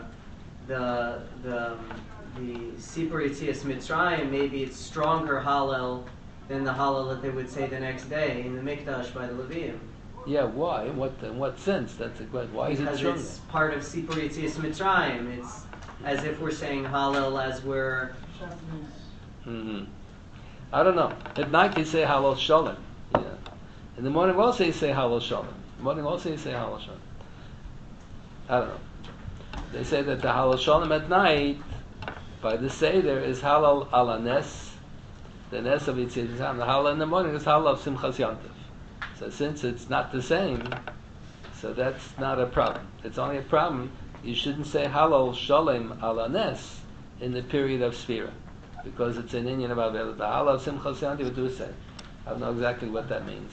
[SPEAKER 2] Sipur Yitzias Mitzrayim. Maybe it's stronger Halal than the Halal that they would say the next day in the Mikdash by the Leviim.
[SPEAKER 1] Yeah, why? In what sense? That's a question. Why is it stronger?
[SPEAKER 2] Because it's part of Sipur Yitzias Mitzrayim. It's as if we're saying Halal as we're...
[SPEAKER 1] Mm-hmm. I don't know. At night you say Halal Shalom. Yeah. In the morning also you say Halal Shalom. In the morning also you say Halal Shalom. I don't know. They say that the Halal Shalom at night, by the Seder, is Halal ala Nes, the Nes of Yitzias Mitzrayim. The Halal in the morning is Halal of Simchas Yantiv. So since it's not the same, so that's not a problem. It's only a problem, you shouldn't say Halal Shalom ala Nes in the period of Sfira, because it's an Indian of Avel. The Halal of Simchas Yantiv would do the same. I don't know exactly what that means.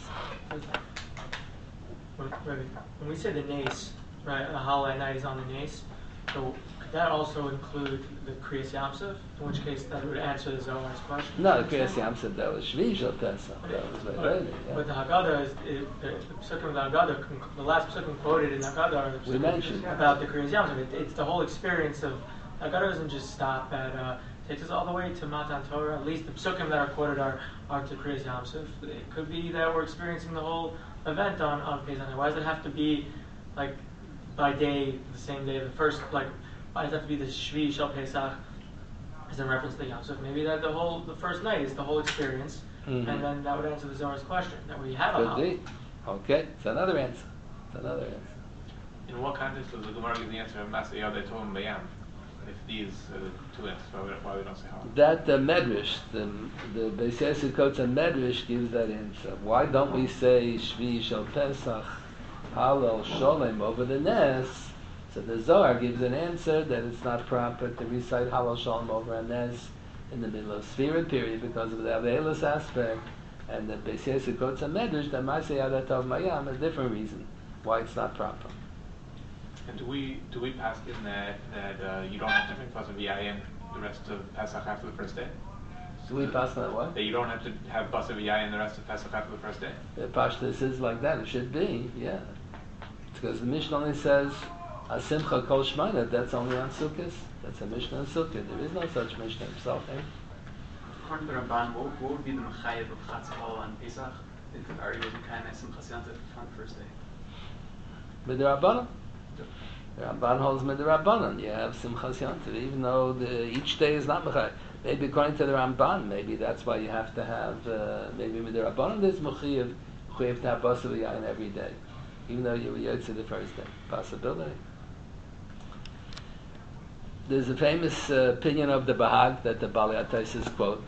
[SPEAKER 3] When we say the Nes, right, the Halal at night is on the Nes, so could that also include the Kriyas Yamsuf? In which case that would answer the Zohar's question.
[SPEAKER 1] No, the Kriyas Yamsuf, that was Shvi Shel Pesach. That was very early. Yeah.
[SPEAKER 3] But the Haggadah, the Psukim of the Haggadah, the last Psukim quoted in the Haggadah are the Psukim about the Kriyas Yamsuf. It's the whole experience of, Haggadah doesn't just stop at, takes us all the way to Matan Torah. At least the Psukim that are quoted are to Kriyas Yamsuf. It could be that we're experiencing the whole event on Pesach. Why does it have to be like by day, the same day, the first, like, why does it have to be the Shvi Shel Pesach as in reference to Yom Tov? Maybe that the first night is the whole experience, and then that would answer the Zohar's question, that we have a Halal.
[SPEAKER 1] Okay, it's another answer.
[SPEAKER 4] In what context does the Gemara give the answer of Masay Yadei Tovim Bayam? If these are the two answers, why we don't say Halal?
[SPEAKER 1] That the Medrash, the Beis Yosef quotes a Medrash gives that answer. Why don't we say Shvi Shel Pesach Halal Sholem over the Nes? So the Zohar gives an answer that it's not proper to recite Halal Sholem over a Nes in the middle of Sfira period because of the Avelus aspect, and the Beis Yosef quotes a Medrash that Masay Yadei Tovim Bayam, a different reason why it's not proper.
[SPEAKER 4] And do we pass in that you don't have to make Basar V'Yayin the rest of Pesach after the first day?
[SPEAKER 1] Do we pass on that what?
[SPEAKER 4] That you don't have to have Basar V'Yayin the rest of Pesach after the first day?
[SPEAKER 1] The Pashtus is like that. It should be, yeah. Because the Mishnah only says Asimcha Kol Shmona. That's only on Sukkot. That's a Mishnah on Sukkot. There is no such Mishnah himself.
[SPEAKER 5] According to the Ramban, what would be the Mechayev of Chatzal on Pesach? If it already wasn't kind of Simchas Yantiv on the first day.
[SPEAKER 1] Midrabanan. The Ramban holds Midrabanan. You have Simchas Yantiv, even though each day is not Mechayev. Maybe according to the Ramban, maybe that's why you have to have, maybe Midrabanan there's Mechayev to have Basar V'Yayin every day, even though you were Yotze the first day. Possibility. There's a famous opinion of the Bahag that the Bali Ataisis quote,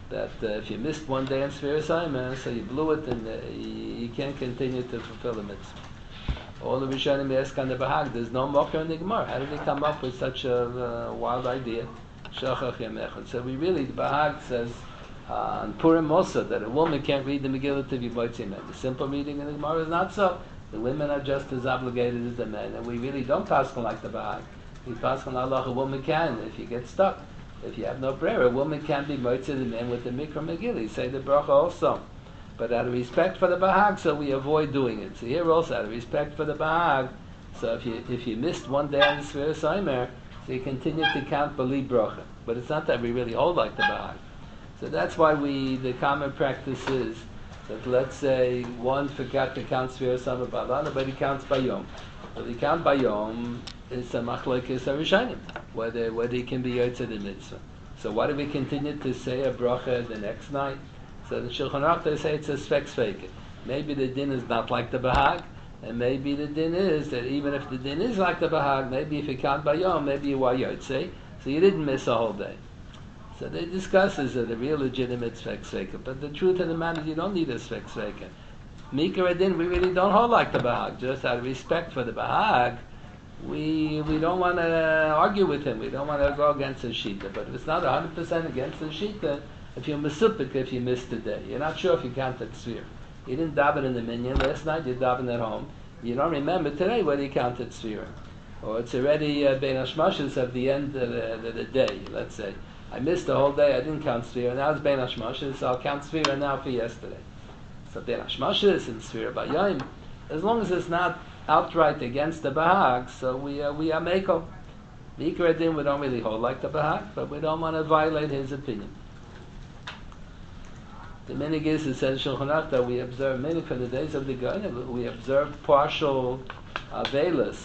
[SPEAKER 1] that if you missed one day in Sfiras Aimer, so you blew it, and you can't continue to fulfill the mitzvah. All the Rishonim ask on the Bahag, there's no Mocher in the Gemara. How did they come up with such a wild idea? Shachach Yom Echad. So the Bahag says on Purim also that a woman can't read the Megillah to Yibotzi Men. The simple reading in the Gemara is not so. The women are just as obligated as the men, and we really don't pass like the Bahag. We pass on Allah, a woman can, if you get stuck. If you have no prayer, a woman can be Motzei the men with the Mikra Megillah. Say the bracha also. But out of respect for the Bahag, so we avoid doing it. So here also, out of respect for the Bahag, so if you missed one day on the Sfiras Aimer, so you continue to count Bali Bracha. But it's not that we really hold like the Bahag. So that's why the common practice is that, let's say one forgot to count Sfiras Aimer Bala, but he counts by Yom. But he count by Yom, it's a machlokes harishonim, whether he can be Yotzei the mitzvah. So why do we continue to say a bracha the next night? So the Shulchan Aruch, they say it's a svek sveke. Maybe the din is not like the Bahag, and maybe the din is that even if the din is like the Bahag, maybe if you count by Yom, maybe you are Yotzei, so you didn't miss a whole day. So they discuss is the real legitimate svek sveke, but the truth of the matter is you don't need a svek sveke. Mikra Adin, we really don't hold like the Bahag. Just out of respect for the Bahag, we don't want to argue with him. We don't want to go against the Shita. But if it's not 100% against the Shita, if you're Mesupik, if you missed the day, you're not sure if you counted Tzvir. You didn't daven in the minyan last night, you daven at home. You don't remember today whether you counted Tzvir. Or it's already Bein Hashmashos at the end of the day, let's say. I missed the whole day, I didn't count Tzvir. Now it's Bein Hashmashos, so I'll count Tzvir now for yesterday. So Bein Hashmashos and Tzvir B'Yom, as long as it's not outright against the Bahag, so we are Meiko. Mikra Adin, we don't really hold like the Bahag, but we don't want to violate his opinion. The minig is, it says Shulchan Aruch, that we observe minig for the days of the Goyim. We observe partial avelis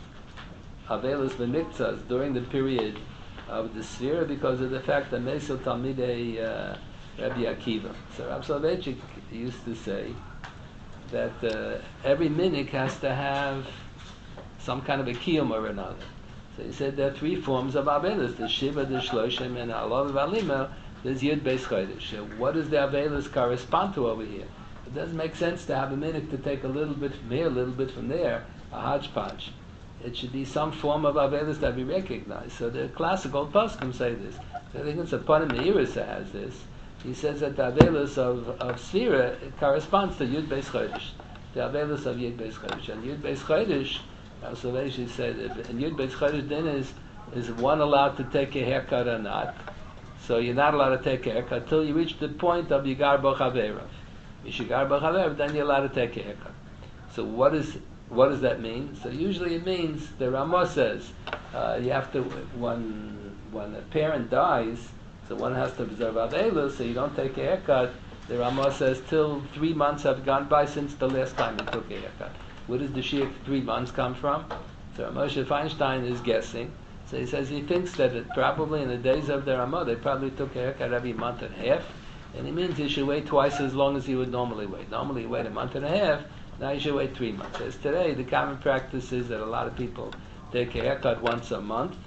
[SPEAKER 1] v'miktzas during the period of the Sfira because of the fact that Mesil Talmidei Rabbi Akiva. So Rav Soloveitchik used to say that every minig has to have some kind of a kiyum or another. So he said there are three forms of avelis: the Shiva, the Shloshim, and Alav Valima. There's Yud Beis Chodesh. What does the Avelis correspond to over here? It doesn't make sense to have a minute to take a little bit from here, a little bit from there, a hodgepodge. It should be some form of Avelis that we recognize. So the classical poskim say this. I think it's a Panim Meirus that has this. He says that the Avelis of Sfira, it corresponds to Yud Beis Chodesh. The Avelis of Yud Beis Chodesh. And Yud Beis Chodesh, also they said, in Yud Beis Chodesh then is one allowed to take a haircut or not? So you're not allowed to take a haircut until you reach the point of Yigar Bo Chaverav. Yigar Bo Chaverav, then you're allowed to take a haircut. So what does that mean? So usually it means, the Ramah says, you have to, when a parent dies, so one has to observe Avelos, so you don't take a haircut. The Ramah says till 3 months have gone by since the last time you took a haircut. Where does the Shia 3 months come from? So Moshe Feinstein is guessing. So he says he thinks that it probably in the days of the Ramah, they probably took a haircut every month and a half, and he means you should wait twice as long as you would normally wait. Normally you wait a month and a half, now you should wait 3 months. As today, the common practice is that a lot of people take a haircut once a month,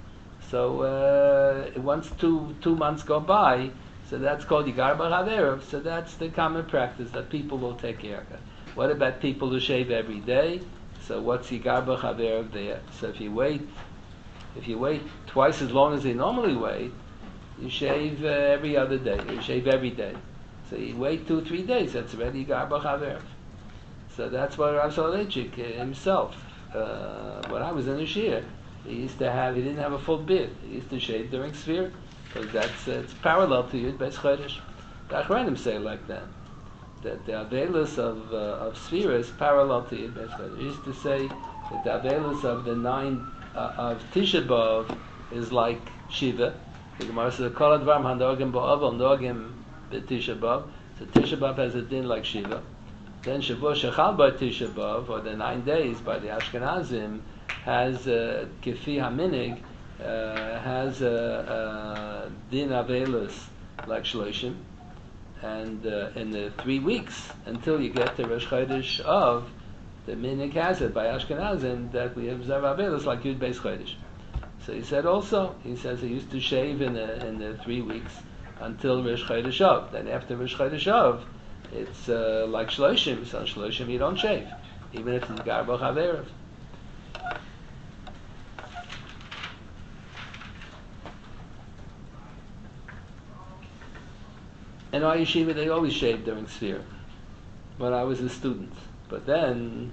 [SPEAKER 1] so once two months go by, so that's called Yigar B'Chaveirav, so that's the common practice, that people will take a haircut. What about people who shave every day? So what's Yigar B'Chaveirav there? So if you wait twice as long as you normally wait, you shave every other day. You shave every day. So you wait 2-3 days. That's already Yigar B'Chaveirav. So that's what Rav Soloveitchik himself. When I was in the Shir, he didn't have a full beard. He used to shave during Sfir, because it's parallel to Yud Beis Chodesh. The Achronim say like that the Avelis of Sfir is parallel to Yud Beis Chodesh. He used to say that the Avelis of the 9 of Tisha B'Av is like Shiva. The Gemara says, Kol Advarim Hanogim B'Av Nogim B'Tisha B'Av. So Tisha B'Av has a din like Shiva. Then Shavuot Shechal by Tisha B'Av, or the 9 days by the Ashkenazim, has Kefi HaMinig, has din Avelis like Shloshim. And in the 3 weeks until you get to Rosh Chodesh of, the minig has it by Ashkenazim that we observe Avelis like Yud Beis Chodesh. So he said also, he says he used to shave in the 3 weeks until Rish Chodesh Av. Then after Rish Chodesh Av, it's like Shloshim. So on Shloshim you don't shave, even if it's Garbach Averev. In our yeshiva, they always shaved during Sfira when I was a student. But then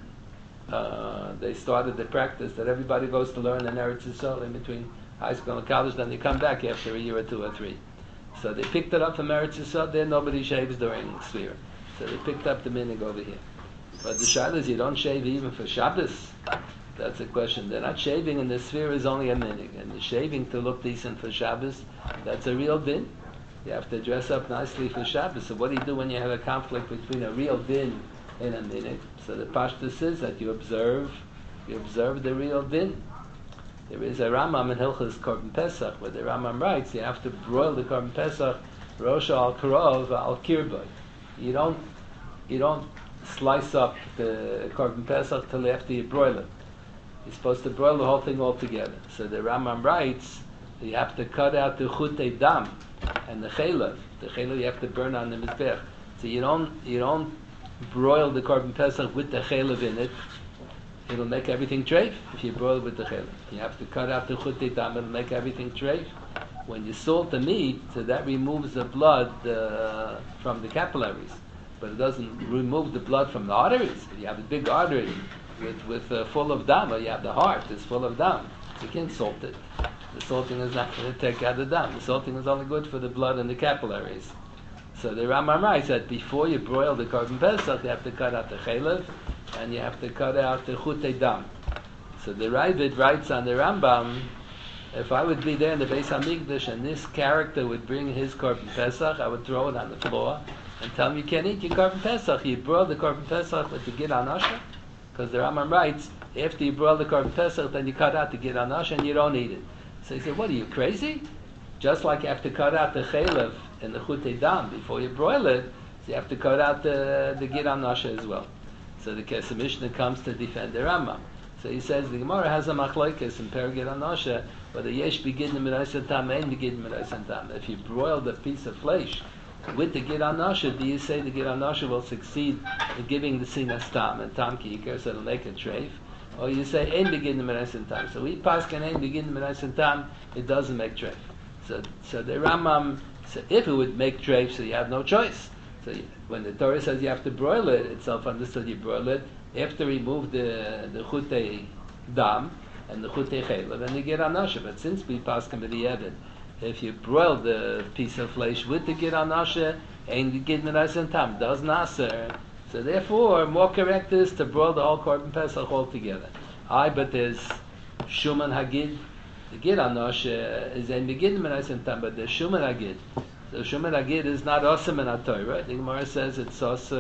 [SPEAKER 1] they started the practice that everybody goes to learn in Eretz Yisrael in between high school and college, then they come back after a year or 2 or 3. So they picked it up from Eretz Yisrael, there nobody shaves during Sfira. So they picked up the minhag over here. But the shayla is you don't shave even for Shabbos. That's a question. They're not shaving in the Sfira is only a minhag. And the shaving to look decent for Shabbos, that's a real din. You have to dress up nicely for Shabbos. So what do you do when you have a conflict between a real din and a minhag? So the pashtus says that you observe the real din. There is a Rambam in Hilchos Korban Pesach where the Rambam writes you have to broil the Korban Pesach Rosh al Karov al Kirbay. You don't slice up the Korban Pesach till after you broil it. You're supposed to broil the whole thing all together. So the Rambam writes you have to cut out the chutei dam and the chelav. The chelav you have to burn on the mizbech. So you don't broil the Korban Pesach with the chelav in it. It'll make everything treif if you broil it with the chelav. You have to cut out the chutei dam. It'll make everything treif. When you salt the meat, so that removes the blood from the capillaries, but it doesn't remove the blood from the arteries. If you have a big artery with full of dam, or you have the heart is full of dam, you can't salt it. The salting is not going to take out the dam. The salting is only good for the blood and the capillaries. So the Rambam writes that before you broil the Korban Pesach, you have to cut out the chelav, and you have to cut out the chutei dam. So the Ravid writes on the Rambam, if I would be there in the Beis HaMikdash and this character would bring his Korban Pesach, I would throw it on the floor and tell him you can't eat your Korban Pesach. You broil the Korban Pesach with the Gid Anasha, because the Rambam writes, after you broil the Korban Pesach, then you cut out the Gid Anasha and you don't eat it. So he said, what are you, crazy? Just like you have to cut out the chelav and the chutei dam before you broil it, so you have to cut out the Gid Anasha as well. So the Kesef Mishnah comes to defend the Rambam. So he says the Gemara has a machlokes in Perigid Anasha, whether yesh begidin miraisa tam and begidin miraisa tam. If you broil the piece of flesh with the Gid Anasha, do you say the Gid Anasha will succeed in giving the sinas tam and tam kikar, so it'll make a treif? Or you say ein begidin miraisa tam. So we paskin ein begidin miraisa tam, it doesn't make treif. So the Rambam said if it would make treif, so you have no choice. So when the Torah says you have to broil it, it's self-understood you broil it. After remove the chutei dam and the chutei chelav and the Gid Anasha. But since we pass with the Evid, if you broil the piece of flesh with the Gid Anasha and the Gid Miraisa tam does naser, so therefore more correct is to broil the whole Korban Pesach altogether. But there's Shuman Hagid. The Gid Anasha is in the Gid Miraisa tam, but there's Shuman Hagid. So Shuman Hagid is not awesome in HaTorah. The Gemara says it's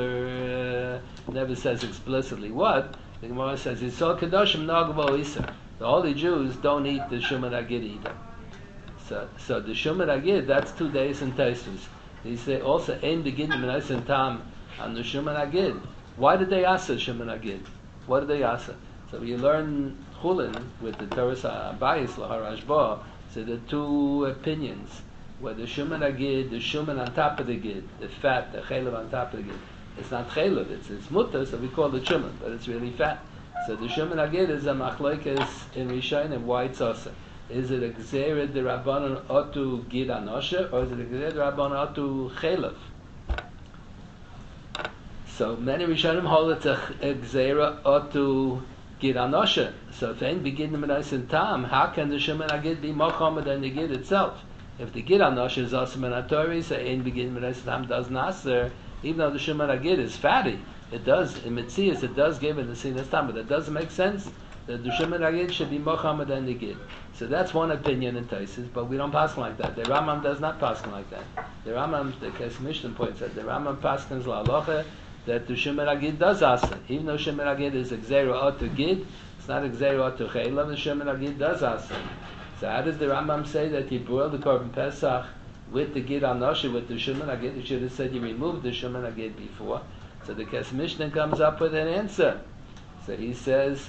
[SPEAKER 1] also never says explicitly what. The Gemara says it's all Kedoshim Nagvo Isar. The holy Jews don't eat the Shuman Hagid either. So the Shuman Hagid, that's 2 days in Tosfos. They say also Ein Begid Miraisa tam on the Shuman Hagid. Why did they ask the Shuman Hagid? What did they ask? So you learn Chulin with the Torah Abayis Laharashba. So there are 2 opinions. Where the Shuman Hagid, the Shuman on top of the Gid, the fat, the chelav on top of the Gid. It's not chelav, it's mutter, so we call it Shuman, but it's really fat. So the Shuman Hagid is a machlokes in Rishon and why it's also. Is it a gzeira de Rabbanon otu Gid Anasha, or is it a gzeira de Rabbanon otu chelav? So many Rishonim hold it's a gzeira otu Gid Anasha. So if ain't begin the Miraisa tam, how can the Shuman Hagid be more common than the Gid itself? If the Gid Anasha is also in HaTorah, so ein begin miraisa tam does naser, even though the Shuman Hagid is fatty, it does, in Metzias, it does give it the sinas tam, but that doesn't make sense that the Shuman Hagid should be mochamed than the Gid. So that's one opinion in Tosfos, but we don't pass like that. The Rambam does not pass like that. The Rambam, the Kesef Mishnah points out, the Rambam paskins la'alocha that the Shuman Hagid does aser. Even though Shuman Hagid is a gzeira otu Gid, it's not a gzeira otu chelav, the Shuman Hagid does aser. So how does the Rambam say that you boil the Korban Pesach with the Gid Anasha, with the Shuman Hagid? You should have said you removed the Shuman Hagid before. So the Kesef Mishnah comes up with an answer. So he says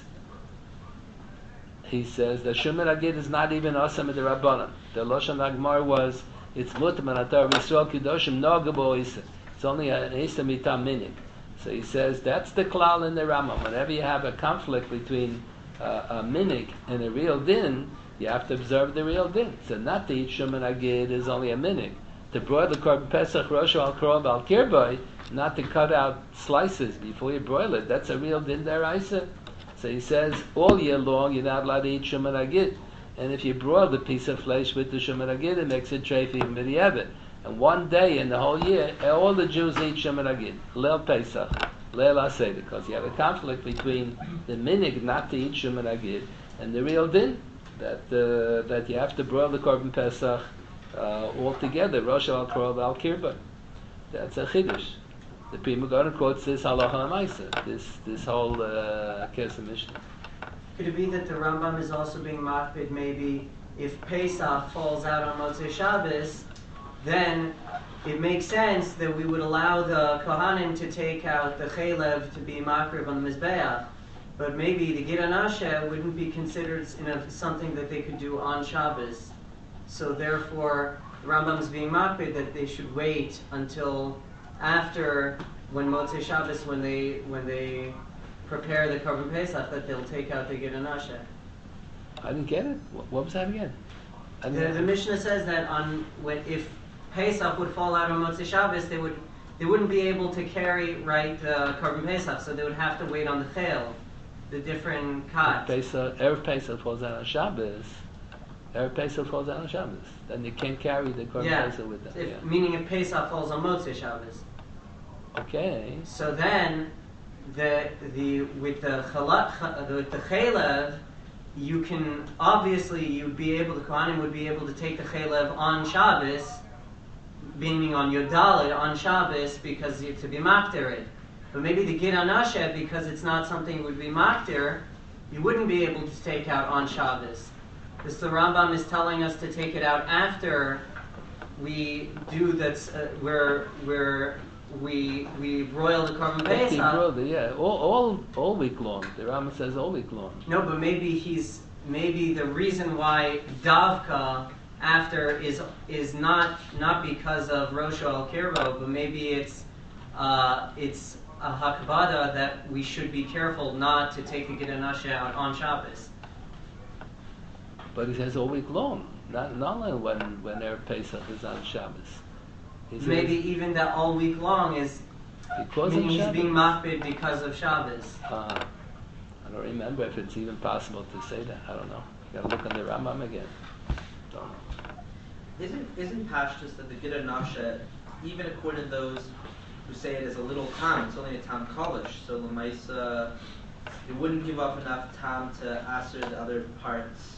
[SPEAKER 1] that Shuman Hagid is not even awesome in the Rabbanan. The Lashon Hagmar was, it's mutam anatar Yisrael Kedoshim Nogabo Isa. It's only an Isa mitam minik. So he says that's the klal in the Rambam. Whenever you have a conflict between a minik and a real din, you have to observe the real din. So not to eat shuman agid is only a minik. To broil the korban pesach rosh al korban al kirboy, not to cut out slices before you broil it. That's a real din deraisa. So he says all year long you're not allowed to eat shuman agid. And if you broil the piece of flesh with the shuman agid, it makes it treif even b'di'evet. And one day in the whole year, all the Jews eat shuman agid. Leil Pesach, Leil Aseh, because you have a conflict between the minig not to eat shuman agid and the real din that you have to broil the korban pesach all together. Rosh al korban al kirba. That's a chiddush. The Pri Megadim quotes this halacha l'maisa. This whole Kesef Mishnah.
[SPEAKER 2] Could it be that the Rambam is also being makpid? Maybe if Pesach falls out on Motzei Shabbos, then it makes sense that we would allow the Kohanim to take out the Chalev to be makriv on the Mizbeach. But maybe the Gid Anashe wouldn't be considered something that they could do on Shabbos. So therefore, the Rambam is being makpid that they should wait until after, when Motzei Shabbos, when they prepare the Korban Pesach, that they'll take out the Gid Anashe.
[SPEAKER 1] I didn't get it. What was that again?
[SPEAKER 2] The Mishnah says that if Pesach would fall out on Motzei Shabbos, they wouldn't be able to carry the Korban Pesach, so they would have to wait on the Chel, the different cuts.
[SPEAKER 1] Erev Pesach falls out on Shabbos. Erev Pesach falls out on Shabbos. Then you can't carry the Korban Pesach with them.
[SPEAKER 2] Meaning if Pesach falls on Motzei Shabbos.
[SPEAKER 1] Okay.
[SPEAKER 2] So then, with the Chalev, you can obviously the Kohanim would be able to take the Chalev on Shabbos, meaning on Yodalit on Shabbos, because you have to be makter it. But maybe the Gid Anashe, because it's not something would be makter, you wouldn't be able to take out on Shabbos. Because the Rambam is telling us to take it out after we do that, where we broil the Korban Pesach.
[SPEAKER 1] All week long. The Rambam says all week long.
[SPEAKER 2] No, but maybe the reason why Davka after is not because of Rosh al Kirbo, but maybe it's a hakbada that we should be careful not to take the Gid Anashe out on Shabbos.
[SPEAKER 1] But he says all week long, not only when Erev Pesach is on Shabbos.
[SPEAKER 2] Maybe even that all week long is
[SPEAKER 1] because
[SPEAKER 2] meaning he's being makbid because of Shabbos.
[SPEAKER 1] I don't remember if it's even possible to say that. I don't know. You got to look on the Rambam again. Don't know.
[SPEAKER 6] Isn't Pashtus that the Gid Anashe, even according to those who say it as a little tam, it's only a tam kolish, so Lamaisa, it wouldn't give up enough tam to answer the other parts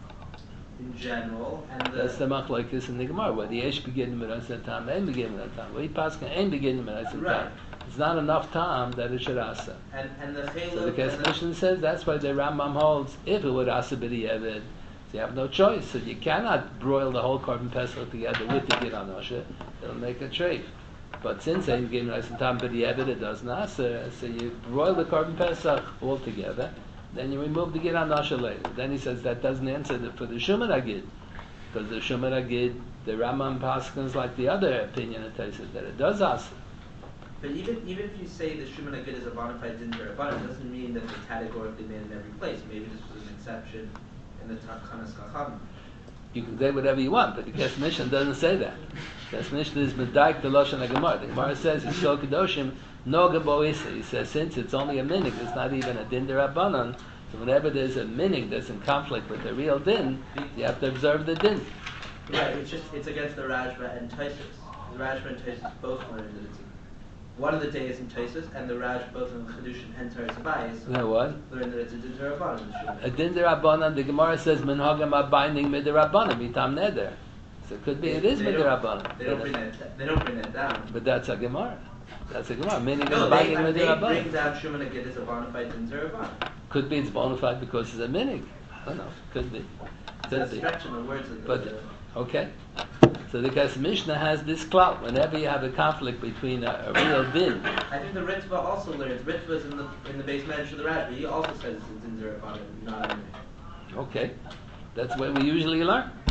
[SPEAKER 6] in general, and
[SPEAKER 1] that's the machlokes in the Gemara. Whether yesh begin with tam, ein begin with tam. Whether paskin ein begin with tam. It's not enough time that it should asa.
[SPEAKER 6] And the Chalev.
[SPEAKER 1] So the Kesef Mishnah says that's why the Rambam holds if it would asa b'di'evet, so you have no choice. So you cannot broil the whole Korban Pesach together with the Gid Anashe. It'll make a treif. But since ein begin with tam b'di'evet, it doesn't asa. So you broil the Korban Pesach all together. Then you remove the Gid Anashe later. Then he says that doesn't answer for the Shuman Agid, because the Shuman Agid, the Rambam paskins like the other opinion it tells that it does asa.
[SPEAKER 6] But even if you say the Shuman Agid is a bona fide din derabanan, it doesn't mean that they're categorically made in every place. Maybe this was an exception in the Takanas Chacham.
[SPEAKER 1] You can say whatever you want, but the Kesef Mishnah doesn't say that. The Kesef Mishnah is medaik the Lashon HaGemara. The Gemara says Yisrael Kedoshim Noga Bo Isa. He says since it's only a minig, it's not even a din derabanan. So whenever there's a minig that's in conflict with the real din, you have to observe the din.
[SPEAKER 6] Right. It's against the Rajba and Taisus. The Rajba and Taisus both learned that it's one of the days in Taisus, and the Raj both in Chedushin and Teres Abayis learned that it's a din derabanan.
[SPEAKER 1] A din derabanan. The Gemara says minhagam are binding midirabanan mitam neder. So it could be it is midirabanan.
[SPEAKER 6] They don't bring that down.
[SPEAKER 1] But that's a Gemara. That's a Gemara. Meaning
[SPEAKER 6] no,
[SPEAKER 1] binding
[SPEAKER 6] they
[SPEAKER 1] midirabanan.
[SPEAKER 6] bring down Shuman Agid as a bona fide din derabanan.
[SPEAKER 1] Could be it's bona fide because it's a minig. I don't know. Could be.
[SPEAKER 6] It's a stretch in the words.
[SPEAKER 1] But okay. So the Kesef Mishnah has this clout. Whenever you have a conflict between a real din.
[SPEAKER 6] I think the Ritva also learns. Ritva is in the base manager of the Rajba. He also says it's in derabanan, not a minig.
[SPEAKER 1] Okay. That's what we usually learn.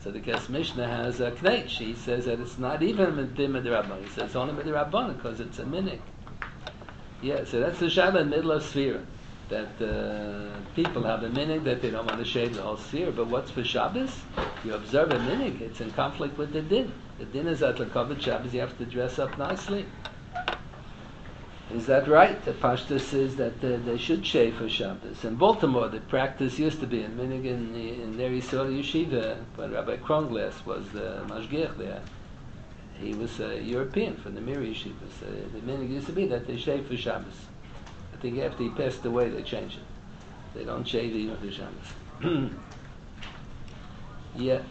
[SPEAKER 1] So the Kes Mishnah has a knetch. He says that it's not even Midrabban. He says it's only Midrabban because it's a minig. Yeah, so that's the Shabbat in the middle of Sfira. That people have a minig that they don't want to shave the whole sphere. But what's for Shabbos? You observe a minig. It's in conflict with the din. The din is that l'kavod Shabbos you have to dress up nicely. Is that right? The Pashta says that they should shave for Shabbos. In Baltimore, the practice used to be in minig in their Yisrael Yeshiva, when Rabbi Kronglass was the mashgiach there. He was a European from the Mir Yeshiva. So the minig used to be that they shave for Shabbos. I think after he passed away, they changed it. They don't shave even for Shabbos. Yeah.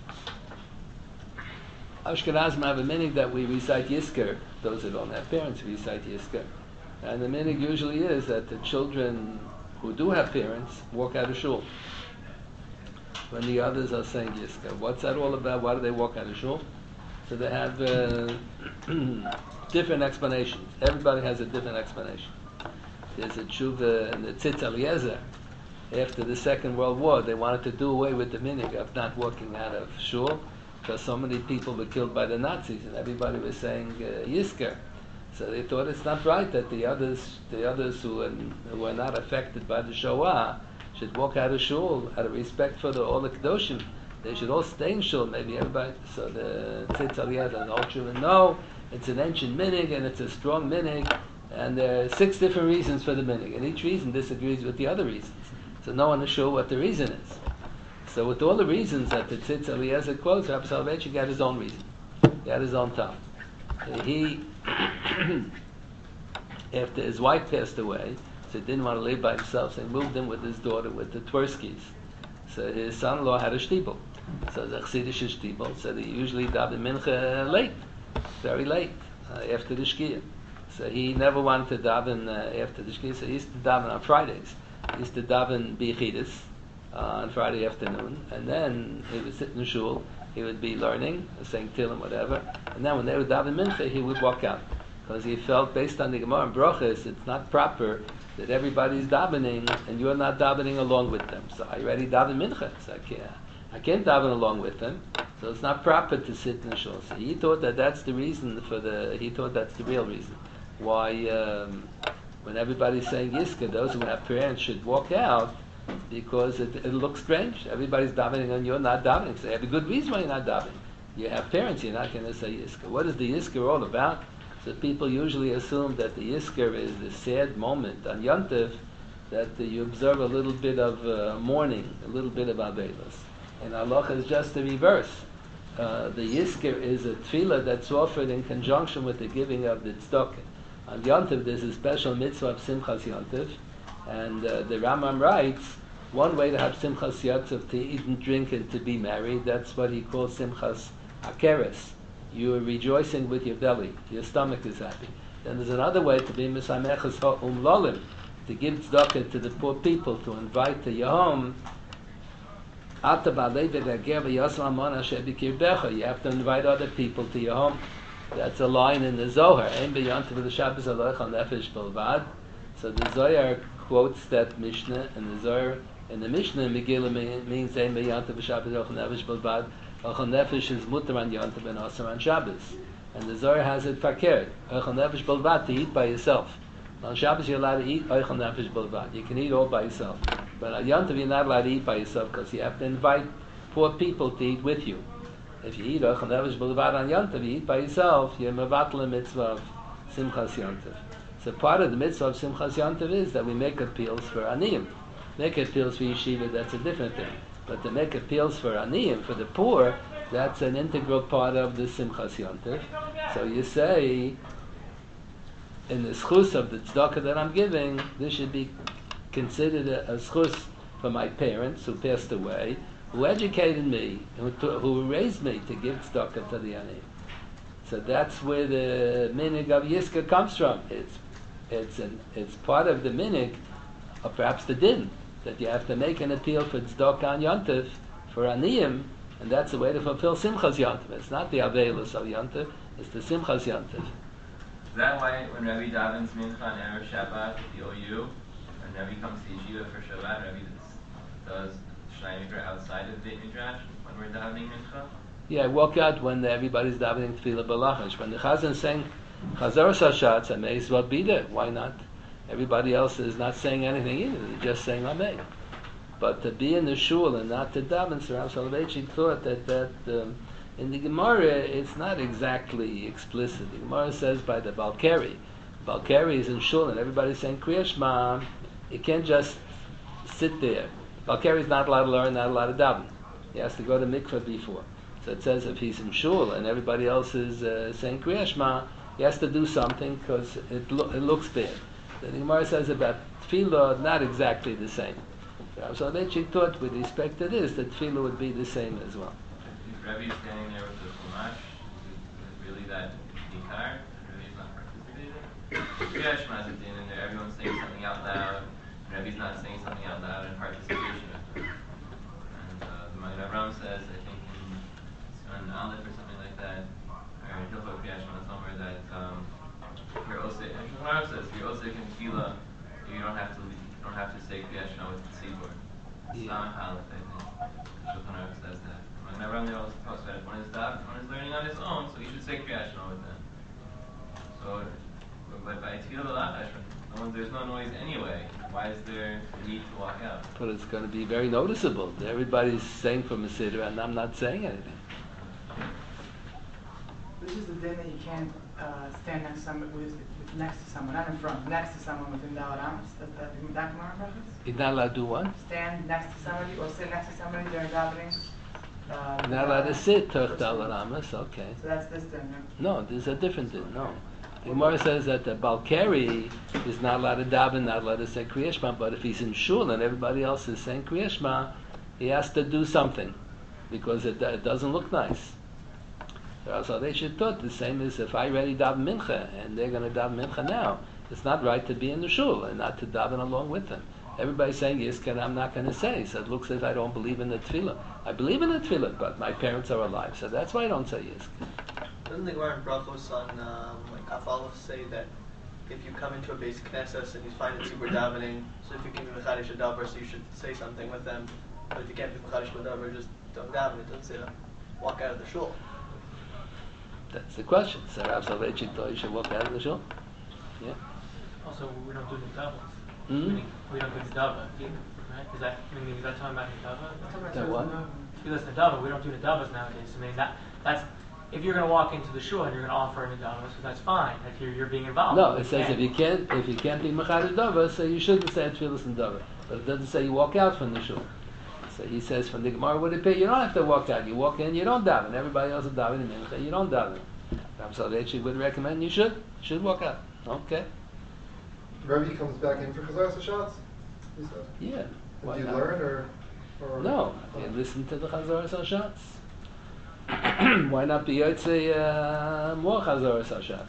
[SPEAKER 1] Ashkenazim have a minig that we recite Yizkor. Those that don't have parents recite Yizkor. And the minig usually is that the children who do have parents walk out of shul when the others are saying Yizkor. What's that all about? Why do they walk out of shul? So they have different explanations. Everybody has a different explanation. There's a tshuva in the Tzitz Eliezer. After the Second World War, they wanted to do away with the minig of not walking out of shul because so many people were killed by the Nazis and everybody was saying Yizkor. So they thought it's not right that the others who were not affected by the Shoah should walk out of shul out of respect for all the Kedoshim. They should all stay in shul, maybe everybody. So the Tzitz Eliezer and the whole tshuva, no, it's an ancient minig and it's a strong minig, and there are 6 different reasons for the minig, and each reason disagrees with the other reasons. So no one is sure what the reason is. So with all the reasons that the Tzitz Eliezer quotes, Rabbi Soloveitchik got his own reason. He had his own time. He, after his wife passed away, so he didn't want to live by himself, so he moved in with his daughter, with the Twerskis. So his son-in-law had a shtibel. So the Chassidish shtibel, so they usually daven mincha late, very late, after the shkia. So he never wanted to daven after the shkia, so he used to daven on Fridays. He used to daven bichidus on Friday afternoon, and then he would sit in the shul, he would be learning, saying Tehillim, whatever, and then when they would daven mincha, he would walk out. Because he felt, based on the Gemara and Brochus, it's not proper that everybody's davening and you're not davening along with them. So I already daven mincha, so I can't daven along with them, so it's not proper to sit in the shul. So he thought that that's the reason he thought that's the real reason. Why, when everybody's saying Yizkor, those who have parents should walk out, because it looks strange. Everybody's davening and you're not davening. So you have a good reason why you're not davening. You have parents, you're not going to say Yizkor. What is the Yizkor all about? So people usually assume that the Yizkor is the sad moment on Yom Tov, that you observe a little bit of mourning, a little bit of Avelos. And halacha is just the reverse. The Yizkor is a tefillah that's offered in conjunction with the giving of the tzedakah. On Yom Tov, there's a special mitzvah of Simchas Yom Tov, and the Rambam writes, one way to have Simchas Yom Tov, to eat and drink and to be merry, that's what he calls Simchas Akeres. You are rejoicing with your belly, your stomach is happy. Then there's another way to be Mesameches Lolim, to give tzedakah to the poor people, to invite to your home. You have to invite other people to your home. That's a line in the Zohar. So the Zohar quotes that Mishnah, and the Zohar in the Mishnah Megillah means Ein B'Yantav Shabbos Ochel Nefesh B'Lvad. Ochel Nefesh is mutter on Yantav and Asar on Shabbos, and the Zohar has it fakert. Ochel Nefesh B'Lvad, to eat by yourself. On Shabbos you're allowed to eat Ochel Nefesh B'Lvad. You can eat all by yourself, but on Yantav you're not allowed to eat by yourself because you have to invite poor people to eat with you. If you eat Ochel Nefesh B'Lvad on Yantav, you eat by yourself, you're mevatel mitzvah of Simchas Yantav. So part of the mitzvah of Simchas Yantav is that we make appeals for aniyim. Make appeals for yeshiva, that's a different thing. But to make appeals for aniyim, for the poor, that's an integral part of the Simchas Yantav. So you say, in the schus of the tzedakah that I'm giving, this should be considered a schus for my parents who passed away, who educated me, who raised me to give tzedakah to the aniyim. So that's where the minig of Yizkor comes from. It's part of the minig, or perhaps the din, that you have to make an appeal for tzedakah on Yom Tov, for aniyim, and that's the way to fulfill Simchas Yom Tov. It's not the Avelos of Yom Tov, it's the Simchas Yom Tov.
[SPEAKER 7] Is that why when Rebbe davens mincha on Erev Shabbat at the OU, when Rebbe comes to yeshiva for Shabbat, Rebbe does Shnai Mikra outside of the Beit Midrash when we're davening Mincha?
[SPEAKER 1] Yeah, walk out when everybody's davening Tefillah B'Lachash. When the Chazan is saying Chazar Sashatz, I may as well be there. Why not? Everybody else is not saying anything either. They're just saying Amen. But to be in the shul and not to daven, so Rav Soloveitchik thought that in the Gemara it's not exactly explicit. The Gemara says by the Balkari. Balkari is in shul and everybody's saying Kriya Shema. You can't just sit there. Balkari is not allowed to learn, not allowed to daven. He has to go to mikveh before. So it says if he's in shul and everybody else is saying Kriya Shema, he has to do something because it looks bad. The Gemara says about tefillah, not exactly the same. So Soloveitchik thought, with respect to this, that tefillah would be the same as well.
[SPEAKER 7] If Rebbe is standing there with the chumash, is it really that ikar? Rebbe's not participating? Kriya Shema is in there, everyone's saying something out loud, Rebbe's not saying something out loud in participation with them. And the Magen Avraham says, I think in Aleph or something like that, or in Hilchot Kriya Shema somewhere, that you're also, and Shulchan Aruch says, you're also in tefillah, you don't have to say Kriya Shema with the tzibur. Stam Aleph, I think. Shulchan Aruch says that. Magen Avraham also talks about it. One is learning on his own, so he should say Kriya Shema with them. So, but by tefillah b'lachash, there's no noise anyway. Why is there a need to walk out?
[SPEAKER 1] But it's going to be very noticeable. Everybody's saying from a siddur, and I'm not saying anything.
[SPEAKER 8] This is the din that you can't stand next to someone next to someone, not in front, next to someone within the Amos. That Gemara reference?
[SPEAKER 1] You're not allowed to do what?
[SPEAKER 8] Stand next to somebody or sit next to somebody during davening.
[SPEAKER 1] You're not allowed to sit Toch Amos, okay.
[SPEAKER 8] So that's this din, right?
[SPEAKER 1] No, there's a different din, no. The Gemara says that the Balkari is not allowed to daven, not allowed to say Kriya Shema, but if he's in shul and everybody else is saying Kriya Shema, he has to do something, because it doesn't look nice. So they should thought the same as if I already daven mincha and they're going to daven mincha now. It's not right to be in the shul and not to daven along with them. Everybody's saying Yisken, I'm not going to say. So it looks as if I don't believe in the tefillah. I believe in the tefillah, but my parents are alive, so that's why I don't say Yisken.
[SPEAKER 9] Doesn't the Gemara in Brachos on Kaf Aleph say that if you come into a base Knesset and you find it super davening, so if you can be Mechadish Adavar, so you should say something with them. But if you can't be Mechadish Adavar, just don't daven. It doesn't say to walk out of the shul.
[SPEAKER 1] That's the question. So Rav Soloveitchik thought you should walk out of the shul. Yeah.
[SPEAKER 3] Also, we don't do the double.
[SPEAKER 1] Mm-hmm.
[SPEAKER 3] We don't do the double either, right? Is that talking about the double?
[SPEAKER 1] That what?
[SPEAKER 3] If you listen to double, we don't do the doubles nowadays. I mean, that's if you're going to walk into the shul and you're going to offer any doubles, so that's fine. If you're being involved.
[SPEAKER 1] No, it says if you can't be mechadish davar, so you shouldn't say tefillas and davar. But it doesn't say you walk out from the shul. So he says from the Gemara, would it be? You don't have to walk out. You walk in, you don't daven. Everybody else is davening in mincha. You don't daven. Rav Soloveitchik would recommend you should walk out. Okay.
[SPEAKER 10] Rebbe comes back in for Chazar Sashatz, you said?
[SPEAKER 1] Yeah.
[SPEAKER 10] Do you learn or
[SPEAKER 1] no? You listen to the Chazar Sashatz. Why not be Yotze more Chazar Sashatz?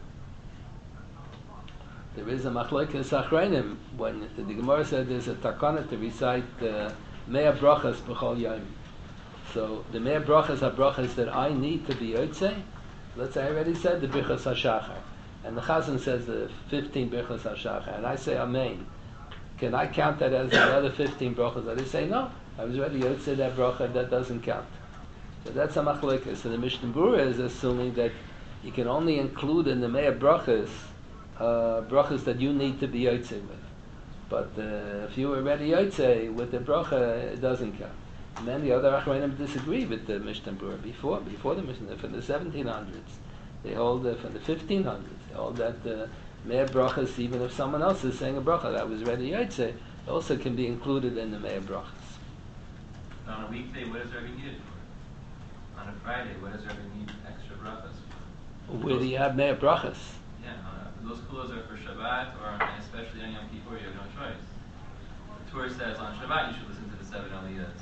[SPEAKER 1] There is a machlokes achreinim when the Gemara said there's a takana to recite Mea brachas b'chol yom. So the Mea brachas are brachas that I need to be Yotze. Let's say I already said the Birchas HaShachar, and the Chazan says the 15 Birchas HaShachar, and I say Amen. Can I count that as the other 15 brachas? They say no. I was already Yotze that bracha, that doesn't count. So that's a machlokes. So the Mishnah Berurah is assuming that you can only include in the Mea brachas brachas that you need to be Yotze with. But if you were already Yotze with the bracha, it doesn't count. And then the other Achronim disagree with the Mishnah Berurah before the Mishnah, from the 1700s. They hold from the 1500s. They hold that Mea brachas, even if someone else is saying a bracha that was already Yotze, also can be included in the Mea brachas.
[SPEAKER 7] On a weekday, what does Rebbe need it for? On a Friday, what does Rebbe need extra brachas for?
[SPEAKER 1] Where do you have Mea brachas?
[SPEAKER 7] Yeah, those kulos are for Shabbat, or especially on Yom Kippur, you have no choice. The Torah says on Shabbat you should listen to the 7 Aliyahs.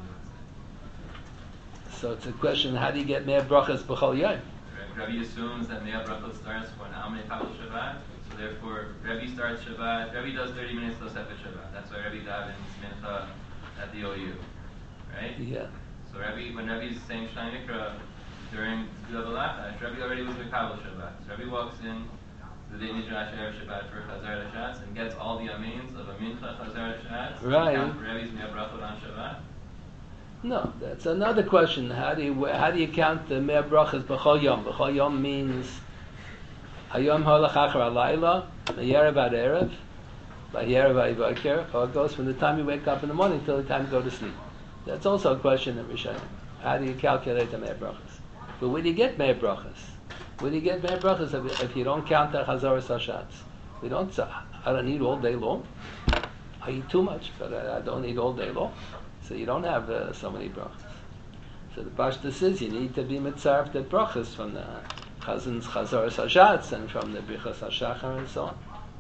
[SPEAKER 1] So it's a question, how do you get Mea brachas b'chol yom?
[SPEAKER 7] Rebbe assumes that Mea brachas starts when Amnei Pabel Shabbat, so therefore Rebbe starts Shabbat, Rebbe does 30 minutes Tosefet Shabbat. That's why Rebbe davens Mincha at the OU, right?
[SPEAKER 1] Yeah.
[SPEAKER 7] So when Rebbe is saying Shnai Mikra during Tefillah B'Lachash, Rebbe already was Mekabel Shabbat. So Rebbe walks in the Beit Midrash Erev Shabbat for Chazar Hashatz and gets all the amens of a Mincha Chazar Hashatz.
[SPEAKER 1] Right.
[SPEAKER 7] Count Rebbe's Mea brachot on Shabbat.
[SPEAKER 1] No, that's another question. How do you count the Me'er Brachas b'chol yom? B'chol yom means Hayom holach achar halayla, Yerev ad erev, Yerev vayvaker, or it goes from the time you wake up in the morning till the time you go to sleep. That's also a question in Rishayim. How do you calculate the Me'er Brachas? But where do you get Me'er Brachas? Where do you get Me'er Brachas if you don't count the Chazoros Hashatz? We don't say, I don't eat all day long. I eat too much, but I don't eat all day long. So you don't have so many brachas. So the Pashta says you need to be mitzaref the brachas from the Chazoros Hashatz and from the Brichas HaShachar and so on.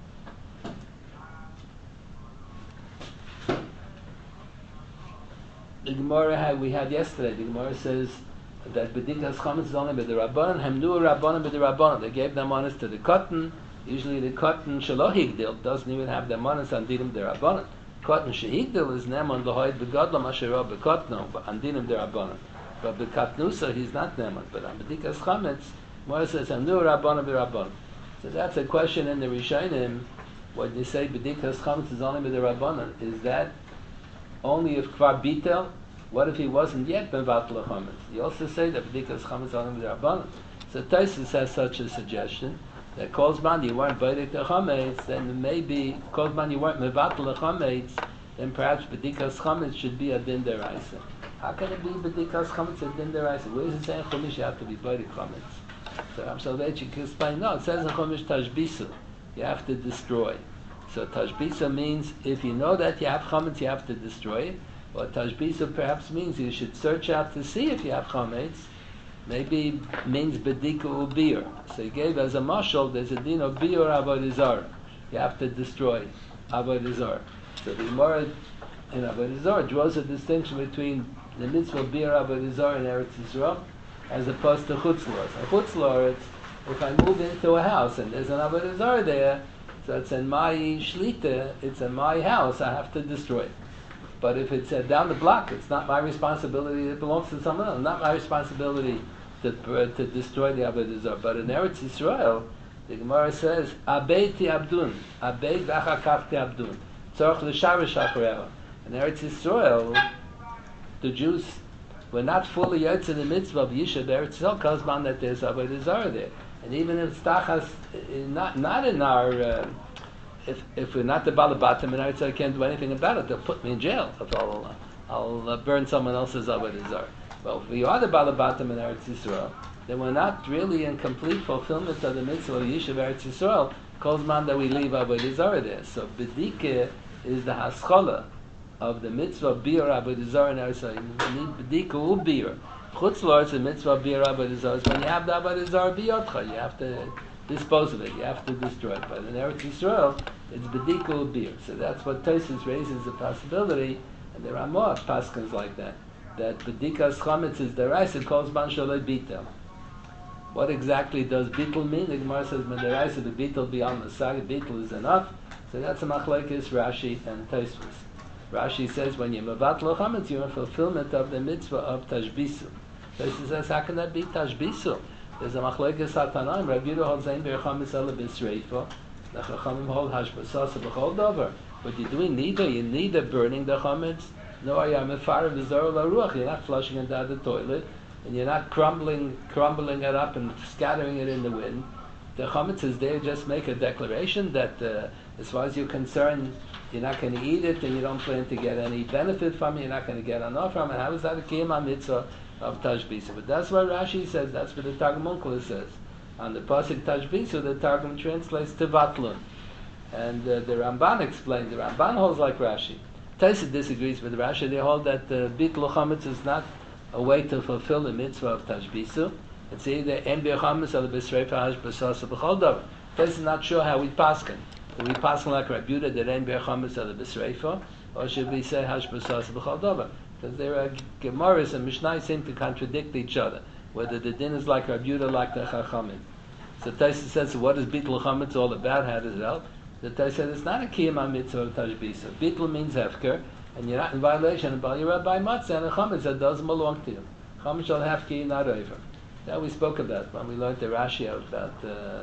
[SPEAKER 1] The Gemara we had yesterday, the Gemara says that B'dikas Chametz is only by the Rabbanan, Hemnu Rabbanan by the Rabbanan. They gave them honest to the cotton. Usually the cotton Shelo Higdil doesn't even have them honest on Dinim the Rabbanan. Cotton Shehigdil is Neman L'hoid B'Godlam Asherah B'Kotno, but on Dinim the Rabbanan. But B'Katnusa he's not Neman. But on B'dikas Chametz, Gemara says Hemnu Rabbanan by Rabbanan. So that's a question in the Rishonim. When you say B'dikas Chametz is only by the Rabbanan, is that only if Kvar Bitel? What if he wasn't yet Mevatel Chametz? You also say that B'dikas Chametz is only by the Rabbanan. So Taisus has such a suggestion that Kolzman you weren't B'dik the Chametz, then maybe Kolzman you weren't Mevatel Chametz, then perhaps B'dikas Chametz should be a Din Deraisa. How can it be B'dikas Chametz a Din Deraisa? Where is it saying Chumash you have to be B'dik Chametz? So that you can explain, no, it says in Chumash Tashbisu, you have to destroy. So Tashbisa means if you know that you have chametz, you have to destroy it. Or Tashbisa perhaps means you should search out to see if you have chametz. Maybe means bedika ubir. So he gave as a mashal, there's a din of biur avodah. You have to destroy avodah. So the Gemara in avodah draws a distinction between the mitzvah biur avodah in Eretz Yisrael as opposed to chutzlor. So chutzlor, it's if I move into a house and there's an avodah there. So it's in my shlita, it's in my house, I have to destroy it. But if it's down the block, it's not my responsibility, it belongs to someone else. Not my responsibility to destroy the Avodah Zarah. But in Eretz Yisrael, the Gemara says, Abeiti Abdun, Abeit v'achakafti Abdun, tzorch l'sharish achareha. In Eretz Yisrael, the Jews were not fully yotze in the mitzvah of Yishuv Eretz Yisrael, because that there's Avodah Zarah there. And even if Stachas, not in our, if we're not the Balabatim in Eretz, I can't do anything about it. They'll put me in jail. I'll burn someone else's Avodah Zarah. Well, if we are the Balabatim in Eretz Yisrael, then we're not really in complete fulfillment of the mitzvah of Yishuv Eretz Yisrael, Kolzman that we leave Avodah Zarah there. So B'dika is the Haschola of the mitzvah of Bir Avodah Zarah in Eretz Yisrael. You need B'dika u'Bir. Chutzlor is a mitzvah of Bir Avodah Zarah. When you have the Avodah Zarah biyotcha, you have to dispose of it. You have to destroy it. But in Eretz Yisrael, it's B'dika u'Bir. So that's what Tosfos raises the possibility, and there are more paskins like that. That B'dikas Chametz is deraisa, calls man shaloi bitel. What exactly does bitel mean? The Gemara says, "Men deraisa the bitel beyond the saga. Bitel is enough." So that's a machlekes Rashi and Tosfos. Rashi says, when you mevatel chametz, you're in fulfillment of the mitzvah of tashbisu. Tosfos says, how can that be tashbisu? There's a machlekes Hatanaim. Rabbi Yehuda holds ein be'er chametz ela b'sreifa. The Chachamim hold hashbasasa b'chol davar. What you're doing, you're neither burning the chametz, nor you're mefarav v'zor laruach. You're not flushing it down the toilet, and you're not crumbling it up and scattering it in the wind. The chametz is there. Just make a declaration that, as far as you're concerned, you're not going to eat it, and you don't plan to get any benefit from it. You're not going to get enough from it. How is that a kiyum mitzvah of tashbisa? But that's what Rashi says. That's what the Targum Onkelos says. On the pasuk tashbisa, the Targum translates tevatlun. And the Ramban explains, the Ramban holds like Rashi. Tosfos disagrees with Rashi. They hold that bittul chametz is not a way to fulfill the mitzvah of tashbisu. It's either en be'chametz or b'sreifa hashbasasa b'chol davar. Tosfos is not sure how we paskin. Do we paskin like Rabbi Yehuda that en be'chametz or b'sreifa, or should we say hashbasasa b'chol davar? Because there are Gemaras and Mishnah seem to contradict each other. Whether the din is like Rabbi Yehuda, like the Chachamim. So Tosfos says, so what is bittul chametz all about? How does it help? The Tosfos said it's not a kiyum mitzvah of tashbisa. Bittul means hefker, and you're not in violation of Bal Yirah by matzah and a chametz that doesn't belong to you. Chametz shall hefker, not over. That we spoke about when we learned the Rashi about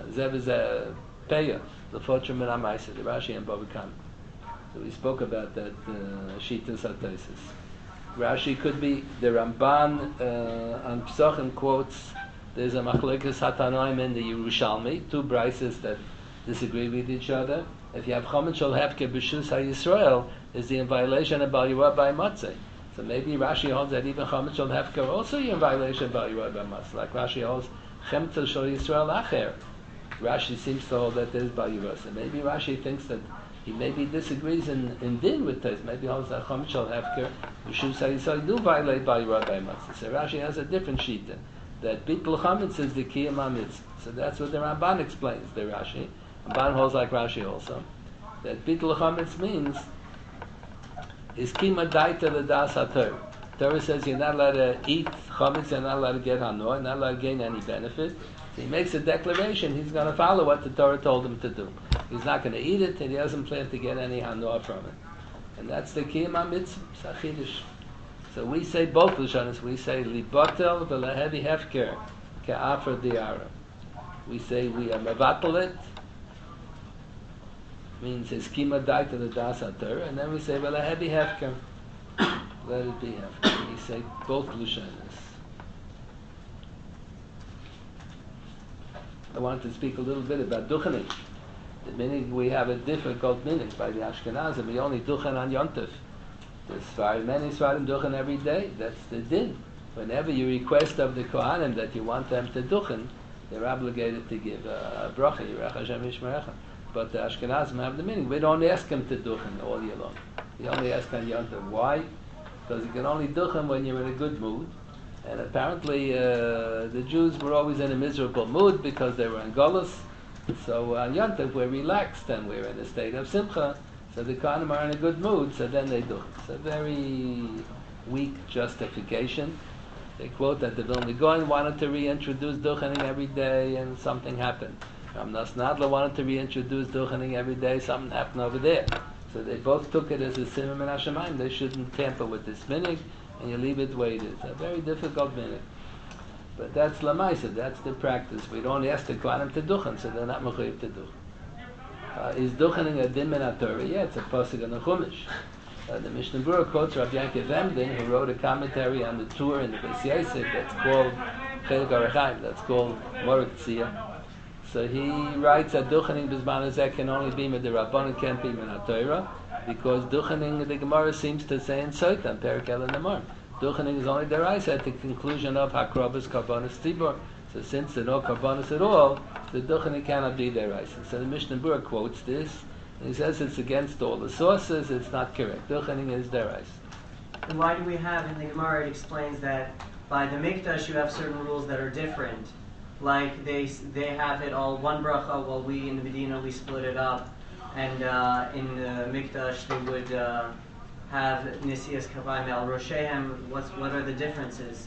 [SPEAKER 1] Zev Peya, the Fotra Min HaMaaseh, the Rashi and Bava Kama. So we spoke about that Shitas HaTosfos. Rashi could be, the Ramban on Pesachim quotes, there's a Machlekes Hatanoim in the Yerushalmi, two brises that disagree with each other. If you have Chomet Shel Hefker B'Shus HaYisrael, is he in violation of Bal Yorah by Matzeh? So maybe Rashi holds that even Chomet Shel Hefker also you're in violation of Bal Yorah by Matzeh. Like Rashi holds Chemtel Shel Yisrael Acher. Rashi seems to hold that there's Bal Yorah. So maybe Rashi thinks that he maybe disagrees in din with this. Maybe holds that Chomet Shel Hefker B'Shus HaYisrael do violate Bal Yorah by Matzeh. So Rashi has a different shita, that Bittul Chometz is the Kiyam HaMitzvah. So that's what the Ramban explains, the Rashi. Ramban holds like Rashi also, that Bittul Chometz means is Kima Daita L'das HaTorah. Torah says you're not allowed to eat Chometz, you're not allowed to get Hanor, you're not allowed to gain any benefit. So he makes a declaration, he's going to follow what the Torah told him to do. He's not going to eat it, and he doesn't plan to get any Hanor from it. And that's the Kiyam HaMitzvah, Sachidish. So we say both Lashonos. We say Libotel V'lehevi Hefker Ke'afar Diara. We say we are Mevatel it, means his Kima Daita L'das HaTorah, and then we say V'lehevi Hefker, let it be Hefker. We say both Lashonos. I want to speak a little bit about Duchening. The meaning we have a difficult meaning by the Ashkenazim. We only Duchen on Yontif. There's many Svarim Duchen every day. That's the din. Whenever you request of the Kohanim that you want them to Duchen, they're obligated to give a bracha, Yirach Hashem Yishmerecha. But the Ashkenazim have the meaning. We don't ask them to Duchen all year long. We only ask on Yontif. Why? Because you can only Duchen when you're in a good mood. And apparently the Jews were always in a miserable mood because they were in Golus. So on Yontif we're relaxed and we're in a state of Simcha. So the Kohanim are in a good mood, so then they do. It's a very weak justification. They quote that the Vilna Gaon wanted to reintroduce Duchening every day, and something happened. Ramnas Nadler wanted to reintroduce Duchening every day, something happened over there. So they both took it as a simon min hashamayim. They shouldn't tamper with this minig, and you leave it the way it is. A very difficult minig. But that's Lamaisa, that's the practice. We don't ask the Kohanim to Duchen, so they're not mechuyev to Duchen. Is Duchening a din min HaTorah? Yeah, it's a pasuk on the Chumash. The Mishnah Berurah quotes Rabbi Yankov Emden, who wrote a commentary on the tour in the Beis Yosef that's called Chelik Arachaim, that's called Morek Tzia. So he writes that Duchening B'zman Hazeh can only be min Rabbanan, can't be min HaTorah, because Duchening, the Gemara seems to say in Soitam, Perek El Namar, Duchening is only deraisa at the conclusion of Hakrobas Karbonos Tibor. So since there are no Karbonos at all, the Duchening cannot be deraisa. So the Mishnah Berurah quotes this, and he says it's against all the sources, it's not correct. Duchening is deraisa.
[SPEAKER 2] And why do we have, in the Gemara it explains that by the Mikdash you have certain rules that are different. Like they have it all one bracha, while we in the Medina we split it up. And in the Mikdash they would have Nisias Kavayim El Roshehem. What are the differences?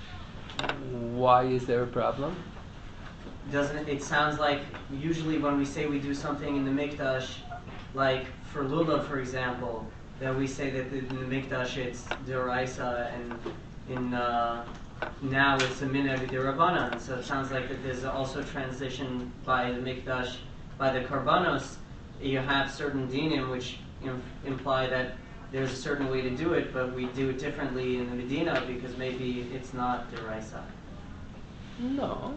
[SPEAKER 1] Why is there a problem?
[SPEAKER 2] Doesn't it sounds like usually when we say we do something in the Mikdash, like for Lulav, for example, that we say that in the Mikdash it's Deraisa, and in now it's a Minhag D'Rabbanan. So it sounds like that there's also transition by the Mikdash, by the Karbanos. You have certain dinim which imply that there's a certain way to do it, but we do it differently in the Medina because maybe it's not Deraisa.
[SPEAKER 1] No,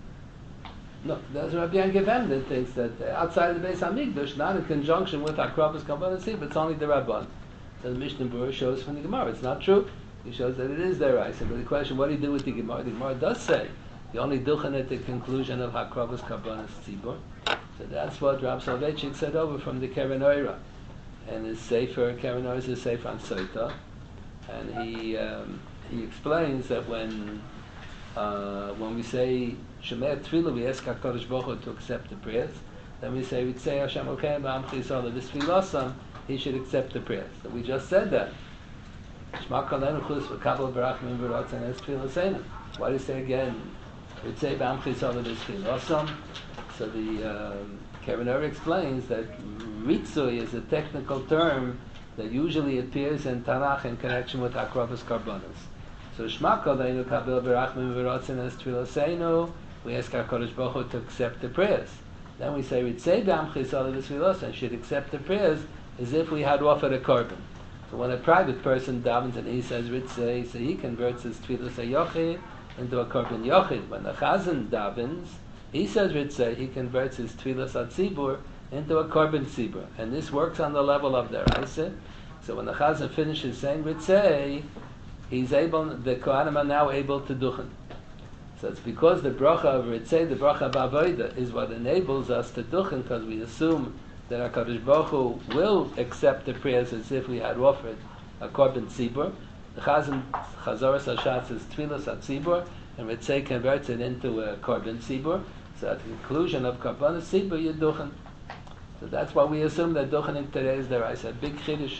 [SPEAKER 1] there's Rabbi Yankov Emden thinks that outside of the Beis Hamikdash, not in conjunction with Hakrobas Karbonos Tibor, it's only the Rabban. So the Mishnah Berurah shows from the Gemara, it's not true. He shows that it is deraisa. But the question, what do you do with the Gemara? The Gemara does say you only duchen at the conclusion of Hakrobas Karbonos Tibor. So that's what Rav Soloveitchik said over from the Keren Oira. And his Sefer, Keren Oira is a Sefer on Soita. And he explains that when we say Shemei Tefillah, we ask HaKadosh Baruch Hu to accept the prayers. Then we say Hashem Elokeinu b'Amcha Yisrael v'Sfilasam, he should accept the prayers. So we just said that. Shema Kolenu Chus v'Kabel Barachim v'Ratzon Es Tfilaseinu. Why do you say again? We'd say b'Amcha Yisrael v'Sfilasam. So the Keren Oira explains that Ritzui is a technical term that usually appears in Tanakh in connection with Hakrobas Karbonos. So Shema Kolenu Kabel Barachim v'Ratzon Es Tfilaseinu, we ask HaKadosh Baruch Hu to accept the prayers. Then we say we'd say b'Amcha Yisrael v'Sfilasam, should accept the prayers as if we had offered a korban. So when a private person davens and he says Ritzei, so he converts his Tfilas HaYochid into a Korban Yochid. When the Chazan davens, he says Ritzei, he converts his Tfilas HaTzibur into a Korban Tzibur. And this works on the level of the Raisa. So when the Chazan finishes saying Ritzei, the Kohanim are now able to duchen. So it's because the bracha of Ritzei, the bracha of Avodah, is what enables us to duchen, because we assume that HaKadosh Baruch Hu will accept the prayers as if we had offered a Korban Tzibur. The Chazan Chazoras Hashatz is Tfilas HaTzibur, and Ritzei converts it into a Korban Tzibur. So at the conclusion of Korban Tzibur, you duchen. So that's why we assume that duchening today is the Raisa. A big chiddush.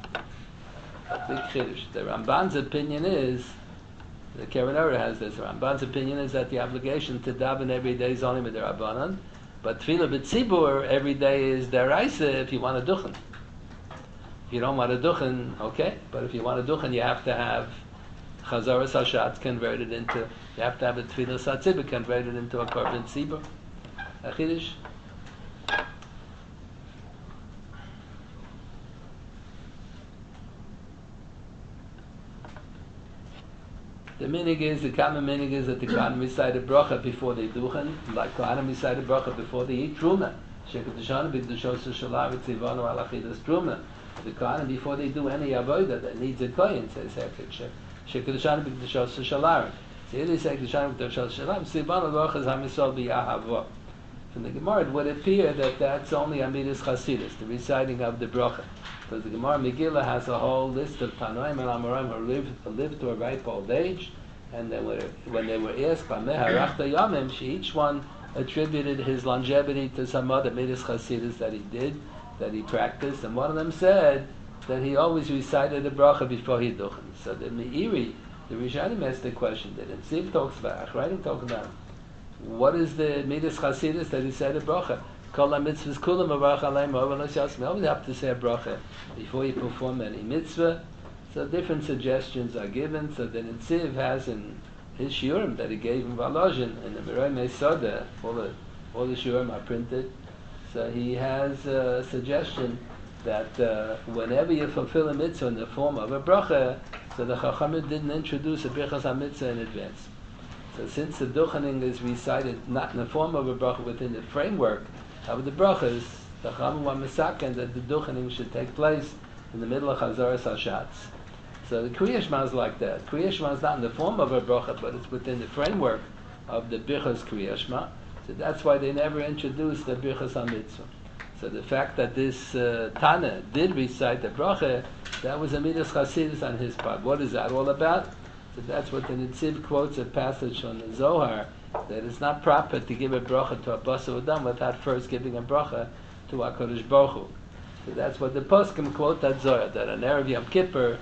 [SPEAKER 1] The Ramban's opinion is, the Keren Orah has this, the Ramban's opinion is that the obligation to daven every day is only with the Rabbanan, but Tfilah B'tzibur every day is deraisa if you want to duchen. If you don't want to duchen, okay, but if you want to duchen, you have to have Chazaras Hashatz converted into, you have to have a Tfilah Satzibur converted into a Korban Tzibur. A chiddush. The common minig is that the Kohanim recite a bracha before they duchen, like Kohanim recite a bracha before they eat truma. Shekadashana b'kedusho shalav etzivanu al achidas truma. The Kohanim, before they do any avodah that needs a kohen, says Shekadashana b'kedusho shalav. So here they say Kedushan b'kedusho shalav etzivanu l'ochaz hamisol b'yahavo. From the Gemara, it would appear that that's only Amidas Chasidus, the reciting of the bracha. Because the Gemara Megillah has a whole list of Tanoim and Amoraim who lived to a ripe old age, and when they were asked by Meharachta Yamim, each one attributed his longevity to some other Midas Chasidus that he did, that he practiced, and one of them said that he always recited the bracha before he duchen. So the Meiri, the Rishonim asked the question, that in Siv talks about, right? Talking about what is the Midas Chasidus that he said a bracha? Kol ha-mitzvahs kulam avarach aleim ha'ovel ha'shas. We always have to say a bracha before you perform any mitzvah. So different suggestions are given. So the Netziv has in his shiurim that he gave in Volozhin, in the Miroi Mesoda, all the shiurim are printed. So he has a suggestion that whenever you fulfill a mitzvah in the form of a bracha, so the Chachamim didn't introduce a birchas ha-mitzvah in advance. So since the duchening is recited not in the form of a bracha, within the framework of the brachas, the Chachamim were misaken that the duchening should take place in the middle of Chazaras Hashatz. So the Kriya Shema is like that. Kriya Shema is not in the form of a bracha, but it's within the framework of the Birchas Kriya Shema. So that's why they never introduced the Birchas HaMitzvah. So the fact that this Tana did recite the bracha, that was a Midas Chasidus on his part. What is that all about? So that's what the Netziv quotes a passage on the Zohar, that it's not proper to give a bracha to a Basar Adam without first giving a bracha to HaKadosh Baruch Hu. So that's what the poskim quote that Zohar, that on Erev Yom Kippur,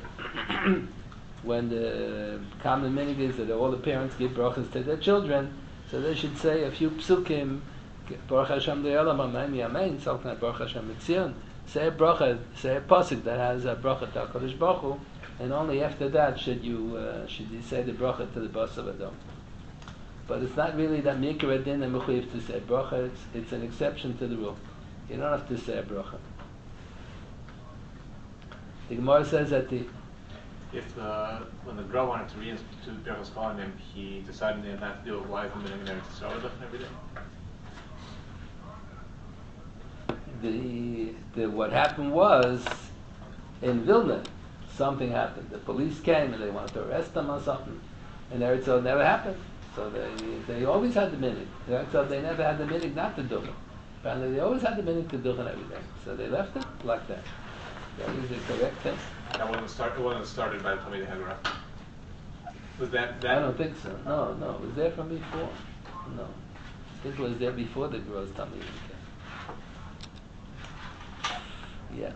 [SPEAKER 1] when the common minhag is that all the parents give brachas to their children, so they should say a few psukim, Baruch Hashem Le'olam Amen Yamein, Salkna Baruch Hashem Mitzion, say a bracha, say a pasuk that has a bracha to HaKadosh Baruch Hu, and only after that should you say the bracha to the Basar Adam. But it's not really that Mikra Din and Mechuyev to say bracha, it's an exception to the rule. You don't have to say a bracha. The Gemara says that
[SPEAKER 4] when the girl wanted to reinstitute Birchas Kohanim, he decided they had not to do it. Why isn't it to start with every day?
[SPEAKER 1] What happened was in Vilna, something happened. The police came and they wanted to arrest them or something, and Eretz Yisrael never happened. So they always had the minhag. So they never had the minhag not to do it. Apparently, they always had the minhag to do it every day. So they left it like that. That is the correct thing.
[SPEAKER 4] That wasn't started by the Talmidei Hagara. Was that?
[SPEAKER 1] I don't think so. No, it was there from before. No, I think it was there before the Gross Talmidei Hagara. Yeah.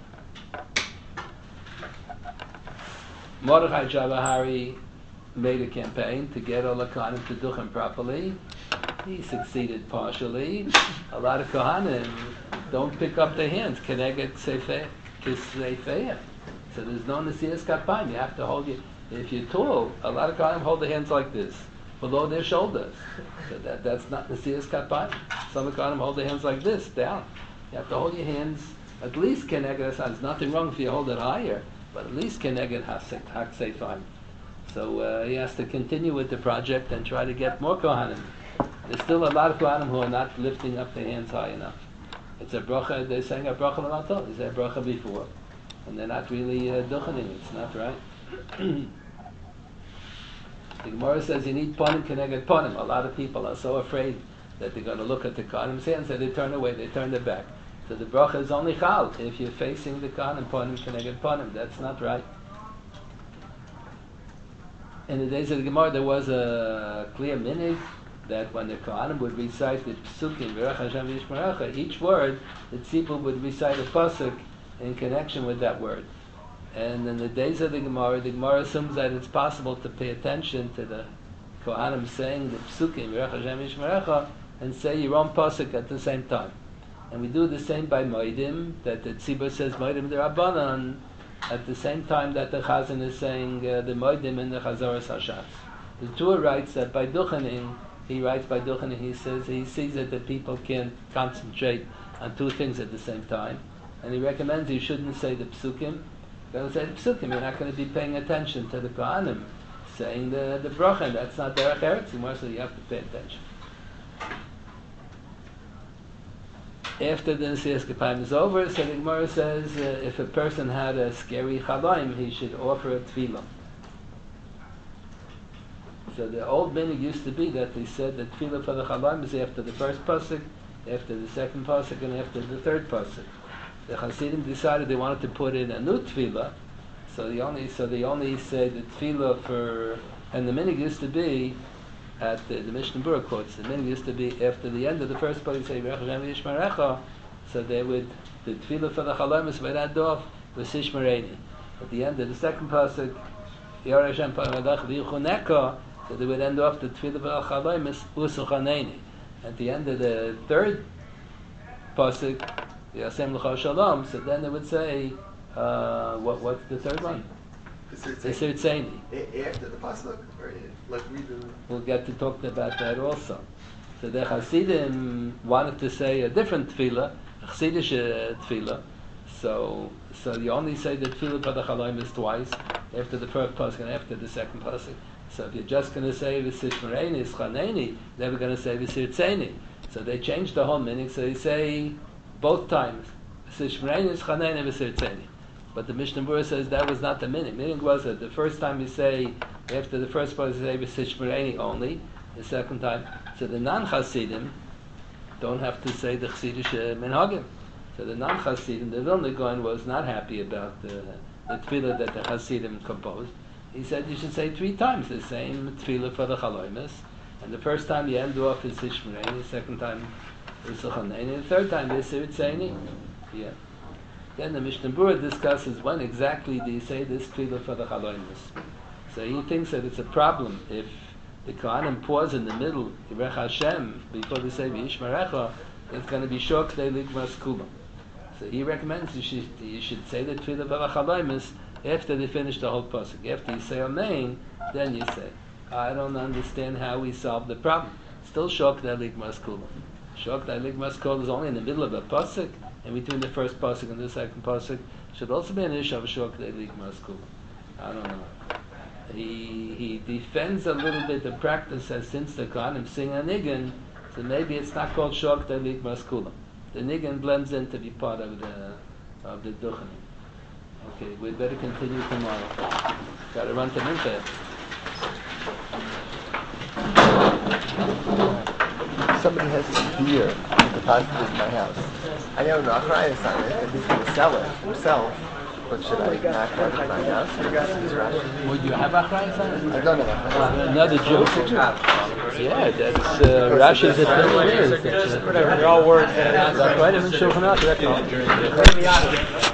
[SPEAKER 1] Mordechai Javahari made a campaign to get all the Kohanim to duchen properly. He succeeded partially. A lot of Kohanim don't pick up their hands. Keneged Seifeya. So there's no Nesias Kapayim. You have to hold you. If you're tall, a lot of Kohanim hold their hands like this, below their shoulders. So that's not Nesias Kapayim. Some of the Kohanim hold their hands like this, down. You have to hold your hands at least Keneged. There's nothing wrong if you hold it higher. but at least keneged hakseifaim. So he has to continue with the project and try to get more kohanim. There's still a lot of kohanim who are not lifting up their hands high enough. It's a bracha. They're saying a bracha l'matol. They say a bracha before, and they're not really duchening. It's not right. The Gemara says you need ponim keneged ponim. A lot of people are so afraid that they're going to look at the kohanim's hands, so they turn away. They turn their back. So the bracha is only chal if you're facing the kohanim. Ponim keneged ponim. That's not right. In the days of the Gemara, there was a clear minhag that when the Kohanim would recite the Psukim, V'rach Hashem V'yishmerecha, each word, the tzipur would recite a pasuk in connection with that word. And in the days of the Gemara assumes that it's possible to pay attention to the Kohanim saying the Psukim, V'rach Hashem V'yishmerecha, and say your own pasuk at the same time. And we do the same by Moedim, that the tzibur says Moedim D'Rabbanan, at the same time that the Chazan is saying the Moedim and the Chazoras Hashatz. The Tur writes that by Duchening, he says he sees that the people can't concentrate on two things at the same time, and he recommends you shouldn't say the Psukim. You're going to say the Psukim, you're not going to be paying attention to the Kohanim saying the bracha, and that's not Derech Eretz anymore, so you have to pay attention. After the Nesias Kepayim is over, so the Gemara says if a person had a scary chalaim, he should offer a tefillah. So the old minhag used to be that they said that tefillah for the chalaim is after the first pasuk, after the second pasuk, and after the third pasuk. The Hasidim decided they wanted to put in a new tefillah, so they only say the tefillah for, and the minhag used to be at the Mishnah Berurah quotes, the minhag used to be after the end of the first pasuk, say V'rach Hashem V'yishmerecha, so they would, the tefillah for the chalamis would end off with Sishmereini. At the end of the second pasuk, Yor Hashem Paradach V'yichuneka, so they would end off the tefillah for the chalamis Usuchaneini. At the end of the third pasuk, Yasem L'cha Shalom, so then they would say, what's the third one? After
[SPEAKER 11] the pasuk, or like we do.
[SPEAKER 1] We'll get to talk about that also. So the Hasidim wanted to say a different tefillah, a Chassidish tefillah. So you only say the tefillah for the chalaim is twice, after the first pasuk and after the second pasuk. So if you're just going to say V'sir Shmereini, Schaneini, they're going to say V'sir Tzeni. So they changed the whole meaning, so they say both times V'sir Shmereini, Schaneini, V'sir Tzeni. But the Mishnah Berurah says that was not the meaning. The meaning was that the first time you say, after the first part you say V'sir Shmereini only, the second time. So the non-Hasidim don't have to say the Chassidish minhagim. So the non-Hasidim, the Vilna Gaon was not happy about the tefillah that the Hasidim composed. He said you should say 3 times the same tefillah for the chaloimus, and the first time you end off is Shmereini, the second time is Suchaneini, and the third time is Tzeni. Yeah. Then the Mishnah Berurah discusses when exactly do you say this tefillah for the chaloimus. So he thinks that it's a problem if the Kohanim pause in the middle, Yirech Hashem, before they say V'yishmerecha, it's going to be shok le'ligmas kula. So he recommends you should say the tefillah for the chaloimus after they finish the whole pasuk. After you say Amen, then you say. I don't understand how we solve the problem. Still shok le'ligmas kula. Shok le'ligmas kula is only in the middle of a pasuk, and between the first pasuk and the second pasuk should also be an issue of shok le'ligmas kula. I don't know. He defends a little bit the practice as since the Kohanim sing a nigun, so maybe it's not called shok le'ligmas kula. The nigun blends in to be part of the duchening. Okay, we'd better continue tomorrow. Got to run to Mincha.
[SPEAKER 11] Somebody has some beer deposited in my house. I know no achrayus on it, and he's going to sell it himself. But should I not have it in my house?
[SPEAKER 1] Would you have achrayus on it?
[SPEAKER 11] I don't have
[SPEAKER 1] another Jew. Yeah, that's Rashi's opinion. Whatever, they're all words. That's right, it's in Shulchan Aruch.